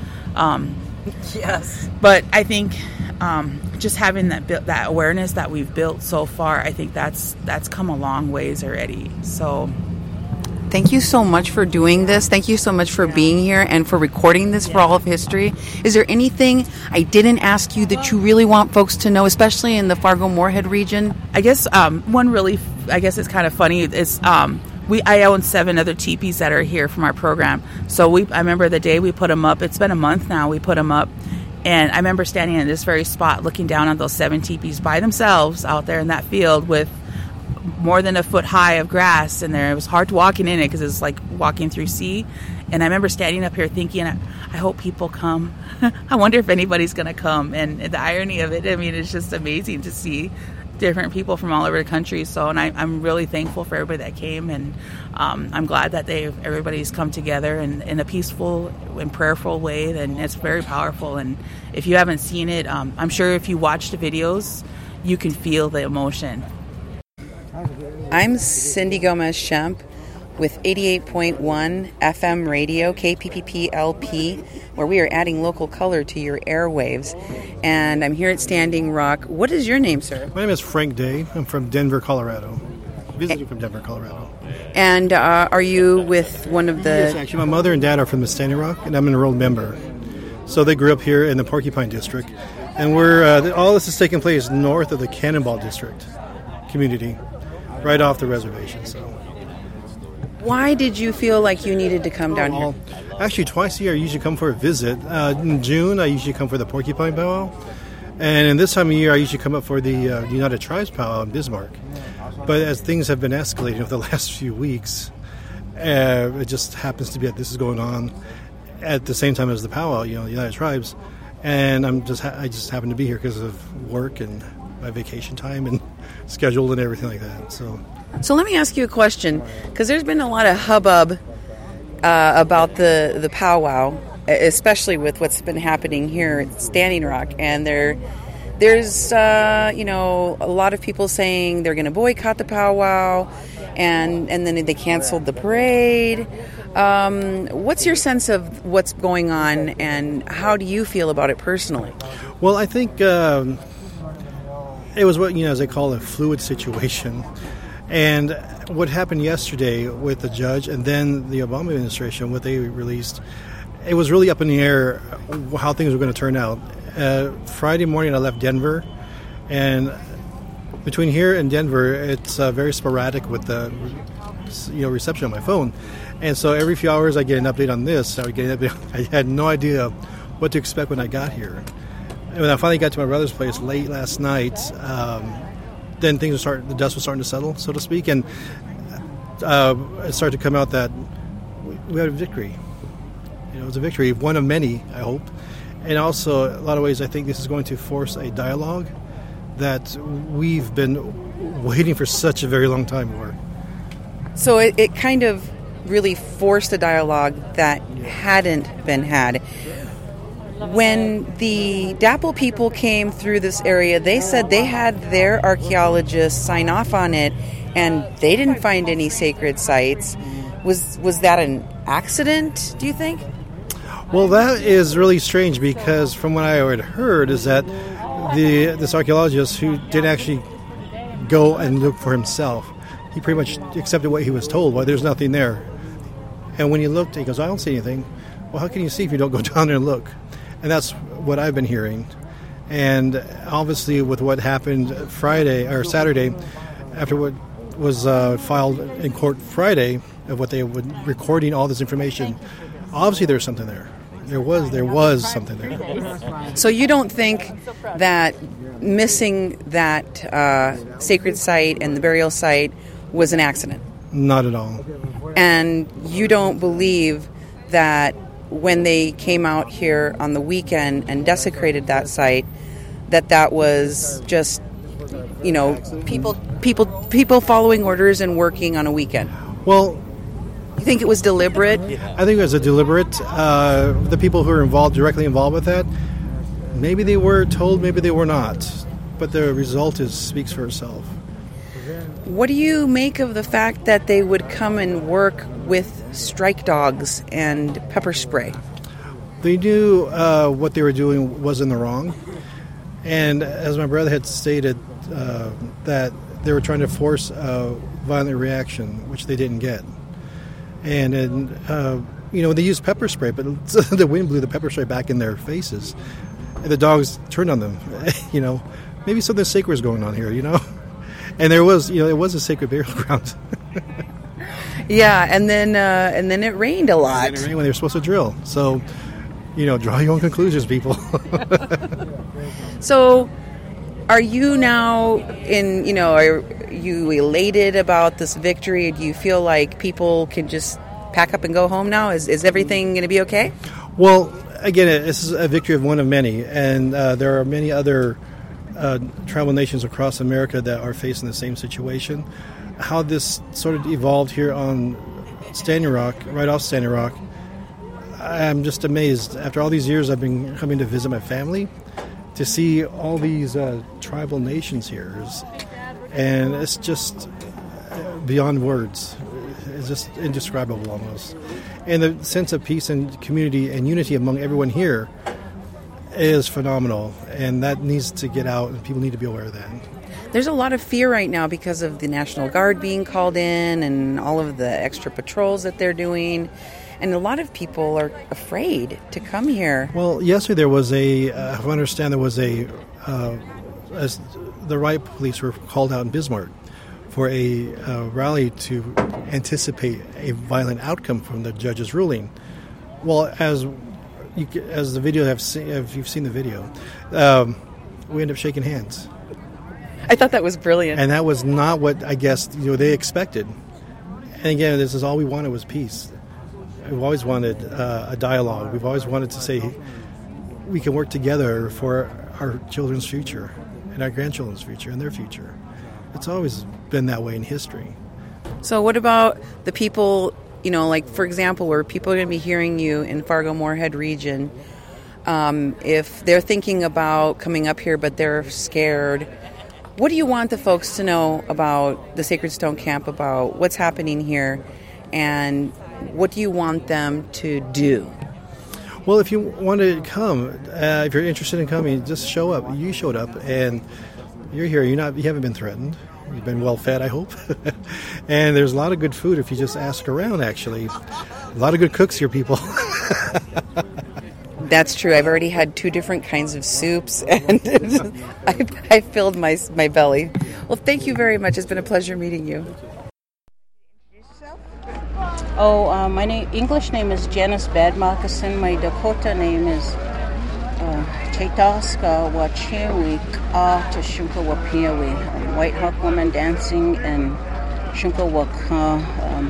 [SPEAKER 1] Yes.
[SPEAKER 15] But I think just having that awareness that we've built so far, I think that's come a long ways already. So
[SPEAKER 1] thank you so much for doing this. Thank you so much for being here and for recording this for all of history. Is there anything I didn't ask you that you really want folks to know, especially in the Fargo-Moorhead region?
[SPEAKER 15] I guess it's kind of funny is I own 7 other teepees that are here from our program. So I remember the day we put them up. It's been a month now. We put them up. And I remember standing in this very spot looking down on those 7 teepees by themselves out there in that field with more than a foot high of grass in there. It was hard walking in it because it was like walking through sea. And I remember standing up here thinking, I hope people come. I wonder if anybody's going to come. And the irony of it, I mean, it's just amazing to see different people from all over the country. So, and I'm really thankful for everybody that came, and I'm glad that everybody's come together in a peaceful and prayerful way, and it's very powerful. And if you haven't seen it, I'm sure if you watch the videos, you can feel the emotion.
[SPEAKER 1] I'm Cindy Gomez-Schemp with 88.1 FM radio, KPPP-LP, where we are adding local color to your airwaves. And I'm here at Standing Rock. What is your name, sir?
[SPEAKER 16] My name is Frank Day. I'm from Denver, Colorado. Visiting from Denver, Colorado.
[SPEAKER 1] And are you with one of the...
[SPEAKER 16] Yes, actually, my mother and dad are from the Standing Rock, and I'm an enrolled member. So they grew up here in the Porcupine District. And we're all this is taking place north of the Cannonball District community, right off the reservation. So,
[SPEAKER 1] why did you feel like you needed to come down here?
[SPEAKER 16] Actually, twice a year I usually come for a visit. In June, I usually come for the Porcupine Powwow. And in this time of year, I usually come up for the United Tribes Powwow in Bismarck. But as things have been escalating over the last few weeks, it just happens to be that this is going on at the same time as the powwow, the United Tribes. And I just happen to be here because of work and my vacation time and schedule and everything like that. So
[SPEAKER 1] let me ask you a question, because there's been a lot of hubbub about the powwow, especially with what's been happening here at Standing Rock. And there's a lot of people saying they're going to boycott the powwow, and then they canceled the parade. What's your sense of what's going on, and how do you feel about it personally?
[SPEAKER 16] Well, I think it was what, as they call a fluid situation. And what happened yesterday with the judge and then the Obama administration, what they released, it was really up in the air how things were going to turn out. Friday morning I left Denver, and between here and Denver, it's very sporadic with the reception on my phone. And so every few hours I get an update on this. I had no idea what to expect when I got here. And when I finally got to my brother's place late last night, then the dust was starting to settle, so to speak, and it started to come out that we had a victory. It was a victory, one of many, I hope. And also, a lot of ways, I think this is going to force a dialogue that we've been waiting for such a very long time for.
[SPEAKER 1] So it kind of really forced a dialogue that hadn't been had. When the DAPL people came through this area, they said they had their archaeologists sign off on it, and they didn't find any sacred sites. Was that an accident, do you think?
[SPEAKER 16] Well, that is really strange, because from what I had heard is that this archaeologist, who didn't actually go and look for himself, he pretty much accepted what he was told. Well, there's nothing there. And when he looked, he goes, I don't see anything. Well, how can you see if you don't go down there and look? And that's what I've been hearing. And obviously with what happened Saturday, after what was filed in court Friday, of what they were recording all this information, obviously there's something there. There was something there.
[SPEAKER 1] So you don't think that missing that sacred site and the burial site was an accident?
[SPEAKER 16] Not at all.
[SPEAKER 1] And you don't believe that when they came out here on the weekend and desecrated that site, that was just, people following orders and working on a weekend?
[SPEAKER 16] Well,
[SPEAKER 1] you think it was deliberate?
[SPEAKER 16] I think it was a deliberate. The people who are directly involved with that, maybe they were told, maybe they were not. But the result speaks for itself.
[SPEAKER 1] What do you make of the fact that they would come and work with strike dogs and pepper spray?
[SPEAKER 16] They knew what they were doing was in the wrong. And as my brother had stated, that they were trying to force a violent reaction, which they didn't get. And they used pepper spray, but the wind blew the pepper spray back in their faces. And the dogs turned on them. Maybe something sacred is going on here, And there was, it was a sacred burial ground.
[SPEAKER 1] Yeah, and then it rained a lot.
[SPEAKER 16] And it rained when they were supposed to drill. So, draw your own conclusions, people.
[SPEAKER 1] So, are you now are you elated about this victory? Do you feel like people can just pack up and go home now? Is everything going to be okay?
[SPEAKER 16] Well, again, this is a victory of one of many, and there are many other tribal nations across America that are facing the same situation. How this sort of evolved here on Standing Rock, right off Standing Rock, I'm just amazed. After all these years, I've been coming to visit my family, to see all these tribal nations here. And it's just beyond words. It's just indescribable almost. And the sense of peace and community and unity among everyone here is phenomenal. And that needs to get out, and people need to be aware of that.
[SPEAKER 1] There's a lot of fear right now because of the National Guard being called in and all of the extra patrols that they're doing. And a lot of people are afraid to come here.
[SPEAKER 16] Well, yesterday there was I understand there was as the riot police were called out in Bismarck for a rally to anticipate a violent outcome from the judge's ruling. Well, as the video if you've seen the video, we end up shaking hands.
[SPEAKER 1] I thought that was brilliant.
[SPEAKER 16] And that was not what I guess they expected. And again, this is all we wanted was peace. We've always wanted a dialogue. We've always wanted to say we can work together for our children's future and our grandchildren's future and their future. It's always been that way in history.
[SPEAKER 1] So what about the people, like, for example, where people are going to be hearing you in Fargo-Moorhead region, if they're thinking about coming up here but they're scared, what do you want the folks to know about the Sacred Stone Camp, about what's happening here, and what do you want them to do?
[SPEAKER 16] Well, if you want to come, if you're interested in coming, just show up. You showed up, and you're here. You haven't been threatened. You've been well fed, I hope. And there's a lot of good food if you just ask around, actually. A lot of good cooks here, people.
[SPEAKER 1] That's true. I've already had 2 different kinds of soups, and I filled my belly. Well, thank you very much. It's been a pleasure meeting you.
[SPEAKER 17] Oh, my English name is Janice Bad Moccasin. My Dakota name is Chetaska Wachewi Tashunka Wapiawi. White Hawk Woman Dancing and Shunka Waka,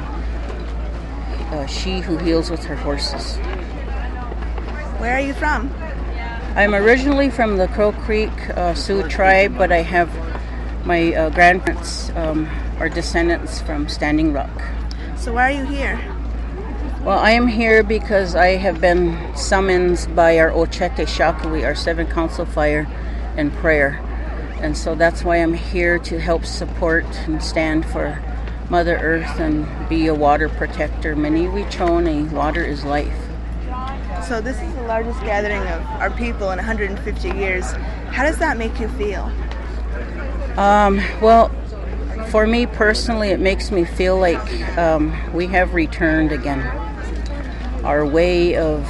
[SPEAKER 17] she who heals with her horses.
[SPEAKER 18] Where are you from?
[SPEAKER 17] I'm originally from the Crow Creek Sioux tribe, but I have my grandparents are descendants from Standing Rock.
[SPEAKER 18] So why are you here?
[SPEAKER 17] Well, I am here because I have been summoned by our Ochete Shakui, our 7th Council Fire and Prayer. And so that's why I'm here to help support and stand for Mother Earth and be a water protector. Maniwi Chone, water is life.
[SPEAKER 18] So this is the largest gathering of our people in 150 years. How does that make you feel?
[SPEAKER 17] Well, for me personally, it makes me feel like we have returned again. Our way of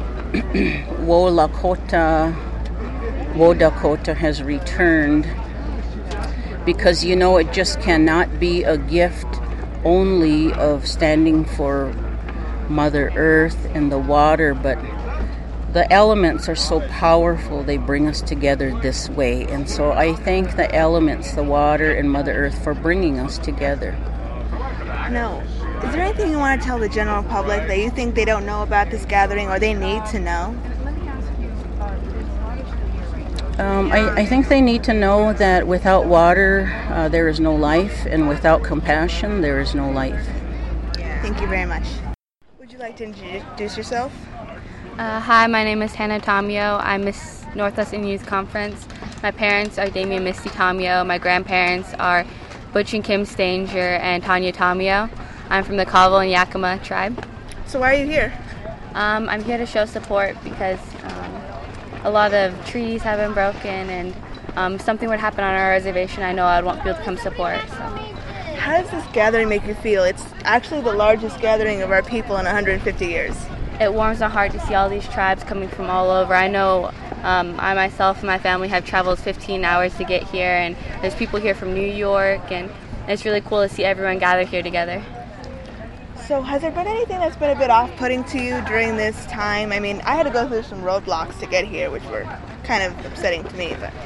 [SPEAKER 17] Wodakota has returned, because it just cannot be a gift only of standing for Mother Earth and the water, but the elements are so powerful, they bring us together this way. And so I thank the elements, the water and Mother Earth, for bringing us together.
[SPEAKER 18] No. Is there anything you want to tell the general public that you think they don't know about this gathering or they need to know?
[SPEAKER 17] I think they need to know that without water, there is no life, and without compassion, there is no life.
[SPEAKER 18] Thank you very much. Would you like to introduce yourself?
[SPEAKER 19] Hi, my name is Hannah Tomio. I'm Miss Northwestern Youth Conference. My parents are Damien and Misty Tomio. My grandparents are Butch and Kim Stanger and Tanya Tomio. I'm from the Kaval and Yakima tribe.
[SPEAKER 18] So why are you here?
[SPEAKER 19] I'm here to show support because a lot of trees have been broken, and something would happen on our reservation. I know I'd want people to come support. So.
[SPEAKER 18] How does this gathering make you feel? It's actually the largest gathering of our people in 150 years.
[SPEAKER 19] It warms my heart to see all these tribes coming from all over. I know I myself and my family have traveled 15 hours to get here, and there's people here from New York, and it's really cool to see everyone gather here together.
[SPEAKER 18] So has there been anything that's been a bit off-putting to you during this time? I mean, I had to go through some roadblocks to get here, which were kind of upsetting to me, but...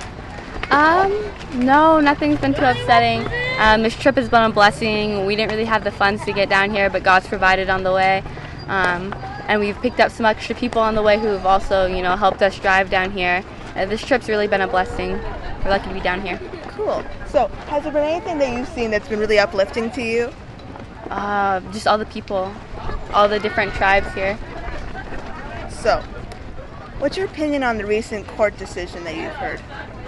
[SPEAKER 19] No, nothing's been too upsetting. This trip has been a blessing. We didn't really have the funds to get down here, but God's provided on the way. And we've picked up some extra people on the way who've also, helped us drive down here. This trip's really been a blessing. We're lucky to be down here.
[SPEAKER 18] Cool. So, has there been anything that you've seen that's been really uplifting to you?
[SPEAKER 19] Just all the people, all the different tribes here.
[SPEAKER 18] So, what's your opinion on the recent court decision that you've heard?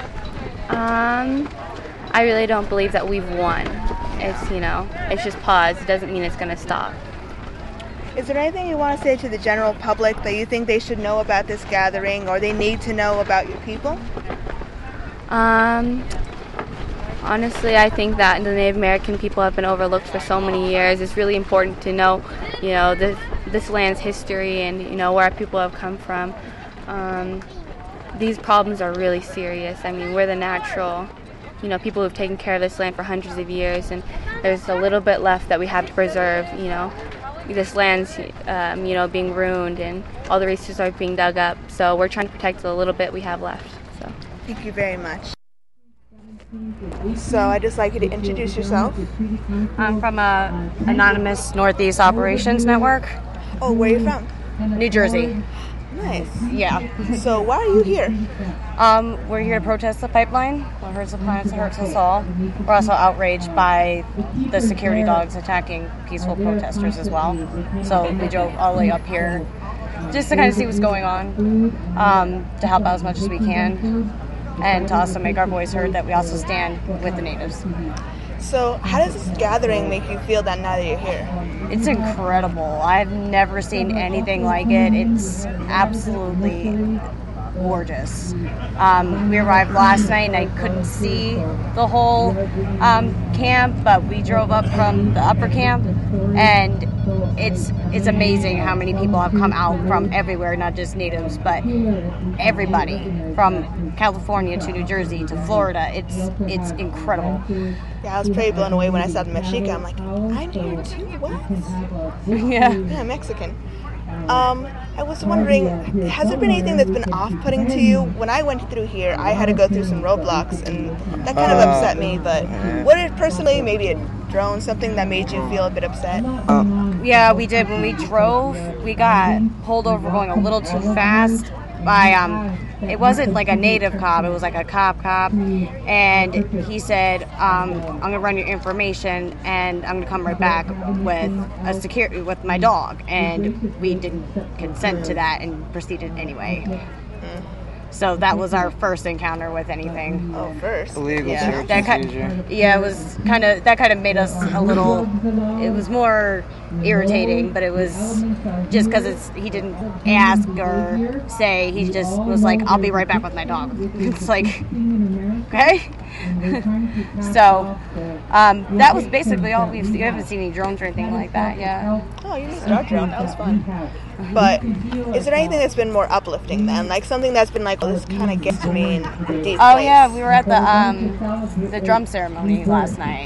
[SPEAKER 19] I really don't believe that we've won. It's just pause. It doesn't mean it's going to stop.
[SPEAKER 18] Is there anything you want to say to the general public that you think they should know about this gathering or they need to know about your people?
[SPEAKER 19] Honestly, I think that the Native American people have been overlooked for so many years. It's really important to know, this land's history and, where our people have come from. These problems are really serious. I mean, we're the natural, people who've taken care of this land for hundreds of years, and there's a little bit left that we have to preserve, This land's, being ruined, and all the resources are being dug up. So we're trying to protect the little bit we have left. So.
[SPEAKER 18] Thank you very much. So I'd just like you to introduce yourself.
[SPEAKER 20] I'm from Anonymous Northeast Operations Network.
[SPEAKER 18] Oh, where are you from?
[SPEAKER 20] New Jersey.
[SPEAKER 18] Nice.
[SPEAKER 20] Yeah.
[SPEAKER 18] So why are you here?
[SPEAKER 20] We're here to protest the pipeline. What hurts the planet hurts us all. We're also outraged by the security dogs attacking peaceful protesters as well. So we drove all the way up here just to kind of see what's going on, to help out as much as we can, and to also make our voice heard that we also stand with the natives.
[SPEAKER 18] So how does this gathering make you feel that now that you're here?
[SPEAKER 20] It's incredible. I've never seen anything like it. It's absolutely gorgeous. We arrived last night and I couldn't see the whole camp, but we drove up from the upper camp, and it's amazing how many people have come out from everywhere, not just natives, but everybody from California to New Jersey to Florida. It's incredible.
[SPEAKER 18] Yeah, I was pretty blown away when I saw the Mexica. I'm like, I'm here too? What?
[SPEAKER 20] Yeah,
[SPEAKER 18] Mexican. I was wondering, has there been anything that's been off-putting to you? When I went through here, I had to go through some roadblocks, and that kind of upset me. But what did personally, maybe a drone, something that made you feel a bit upset?
[SPEAKER 20] Yeah, we did. When we drove, we got pulled over going a little too fast. it wasn't like a native cop, it was like a cop, and he said, I'm going to run your information and I'm going to come right back with with my dog, and we didn't consent to that and proceeded anyway. So that was our first encounter with anything.
[SPEAKER 18] Oh, first.
[SPEAKER 21] Illegal search
[SPEAKER 20] that
[SPEAKER 21] procedure.
[SPEAKER 20] it was kind of made us a little. It was more irritating, but it was just because he didn't ask or say. He just was like, "I'll be right back with my dog." It's like, okay. So that was basically all. We haven't seen any drones or anything like that yet.
[SPEAKER 18] Oh, you missed our drone. That was fun. But is there anything that's been more uplifting then? Like something that's been like, oh, this kind of gets to me in a deep place?
[SPEAKER 20] Yeah, we were at the drum ceremony last night.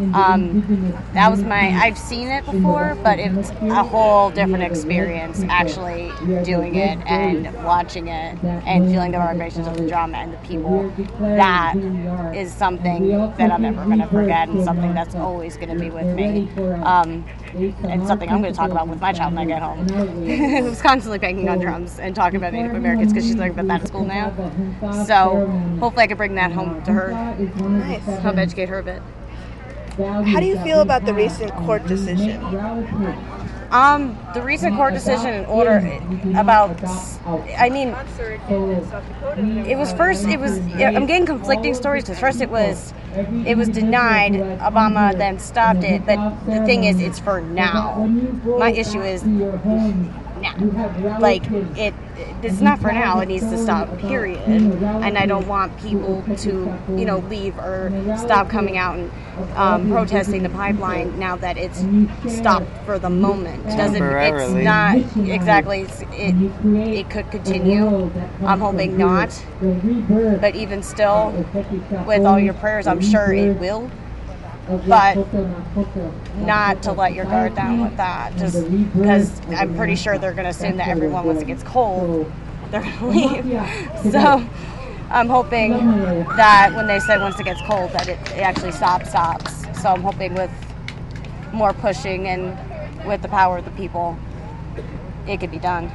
[SPEAKER 20] That was I've seen it before, but it's a whole different experience actually doing it and watching it and feeling the vibrations of the drum and the people. That is something that I'm never going to forget, and something that's always going to be with me. And something I'm going to talk about with my child when I get home. Who's constantly banging on drums and talking about Native Americans because she's learning about that at school now. So hopefully I can bring that home to her.
[SPEAKER 18] Nice.
[SPEAKER 20] Help educate her a bit.
[SPEAKER 18] How do you feel about the recent court decision?
[SPEAKER 20] The recent court decision in order about, I mean, it was first, I'm getting conflicting stories because first it was denied, Obama then stopped it, but the thing is, it's for now. My issue is now. Like, it's not for now, it needs to stop, period. And I don't want people to, leave or stop coming out and protesting the pipeline now that it's stopped for the moment. It's not, exactly, it could continue. I'm hoping not. But even still, with all your prayers, I'm sure it will. But not to let your guard down with that, just because I'm pretty sure they're going to assume that everyone, once it gets cold, they're going to leave. So I'm hoping that when they say once it gets cold that it actually stops. So I'm hoping with more pushing and with the power of the people, it could be done.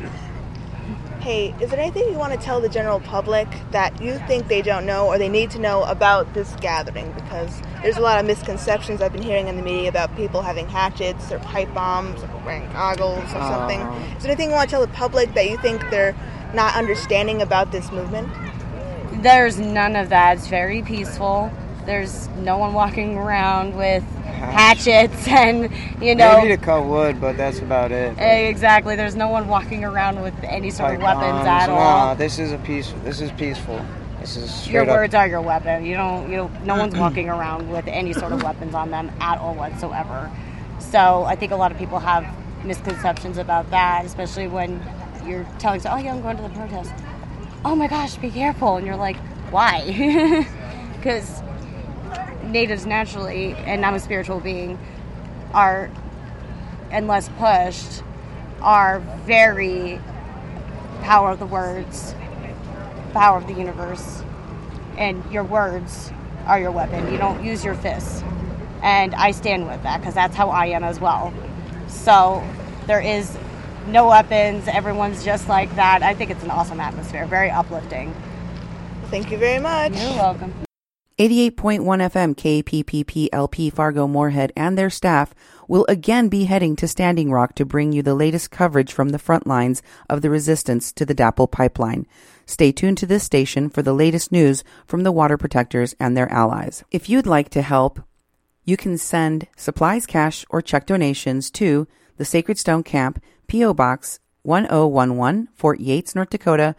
[SPEAKER 18] Hey, is there anything you want to tell the general public that you think they don't know or they need to know about this gathering? Because there's a lot of misconceptions I've been hearing in the media about people having hatchets or pipe bombs or wearing goggles or something. Is there anything you want to tell the public that you think they're not understanding about this movement?
[SPEAKER 20] There's none of that. It's very peaceful. There's no one walking around with hatchets and,
[SPEAKER 21] Maybe to cut wood, but that's about it.
[SPEAKER 20] Exactly. There's no one walking around with any sort of weapons at all.
[SPEAKER 21] No, this is peaceful. This is straight
[SPEAKER 20] your
[SPEAKER 21] up.
[SPEAKER 20] words are your weapon. No one's walking around with any sort of weapons on them at all whatsoever. So I think a lot of people have misconceptions about that, especially when you're telling someone, I'm going to the protest. Oh my gosh, be careful. And you're like, why? Because natives naturally, and I'm a spiritual being, are, unless pushed, are very power of the words, power of the universe, and your words are your weapon. You don't use your fists, and I stand with that because that's how I am as well. So there is no weapons. Everyone's just like that. I think it's an awesome atmosphere, very uplifting.
[SPEAKER 18] Thank you very much.
[SPEAKER 20] You're welcome.
[SPEAKER 1] 88.1 FM KPPP-LP Fargo-Moorhead and their staff will again be heading to Standing Rock to bring you the latest coverage from the front lines of the resistance to the DAPL pipeline. Stay tuned to this station for the latest news from the water protectors and their allies. If you'd like to help, you can send supplies, cash, or check donations to the Sacred Stone Camp, P.O. Box 1011, Fort Yates, North Dakota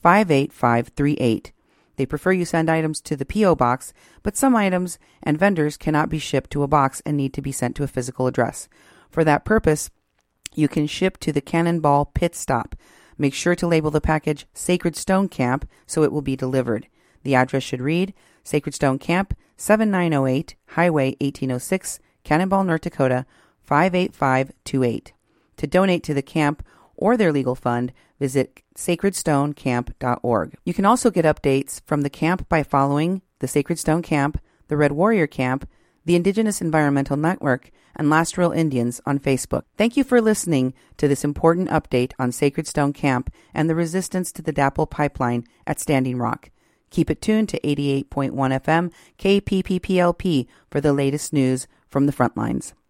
[SPEAKER 1] 58538. They prefer you send items to the P.O. Box, but some items and vendors cannot be shipped to a box and need to be sent to a physical address. For that purpose, you can ship to the Cannonball Pit Stop. Make sure to label the package Sacred Stone Camp so it will be delivered. The address should read Sacred Stone Camp, 7908 Highway 1806, Cannonball, North Dakota 58528. To donate to the camp or their legal fund, visit sacredstonecamp.org. You can also get updates from the camp by following the Sacred Stone Camp, the Red Warrior Camp, the Indigenous Environmental Network, and Last Real Indians on Facebook. Thank you for listening to this important update on Sacred Stone Camp and the resistance to the DAPL pipeline at Standing Rock. Keep it tuned to 88.1 FM KPPPLP for the latest news from the front lines.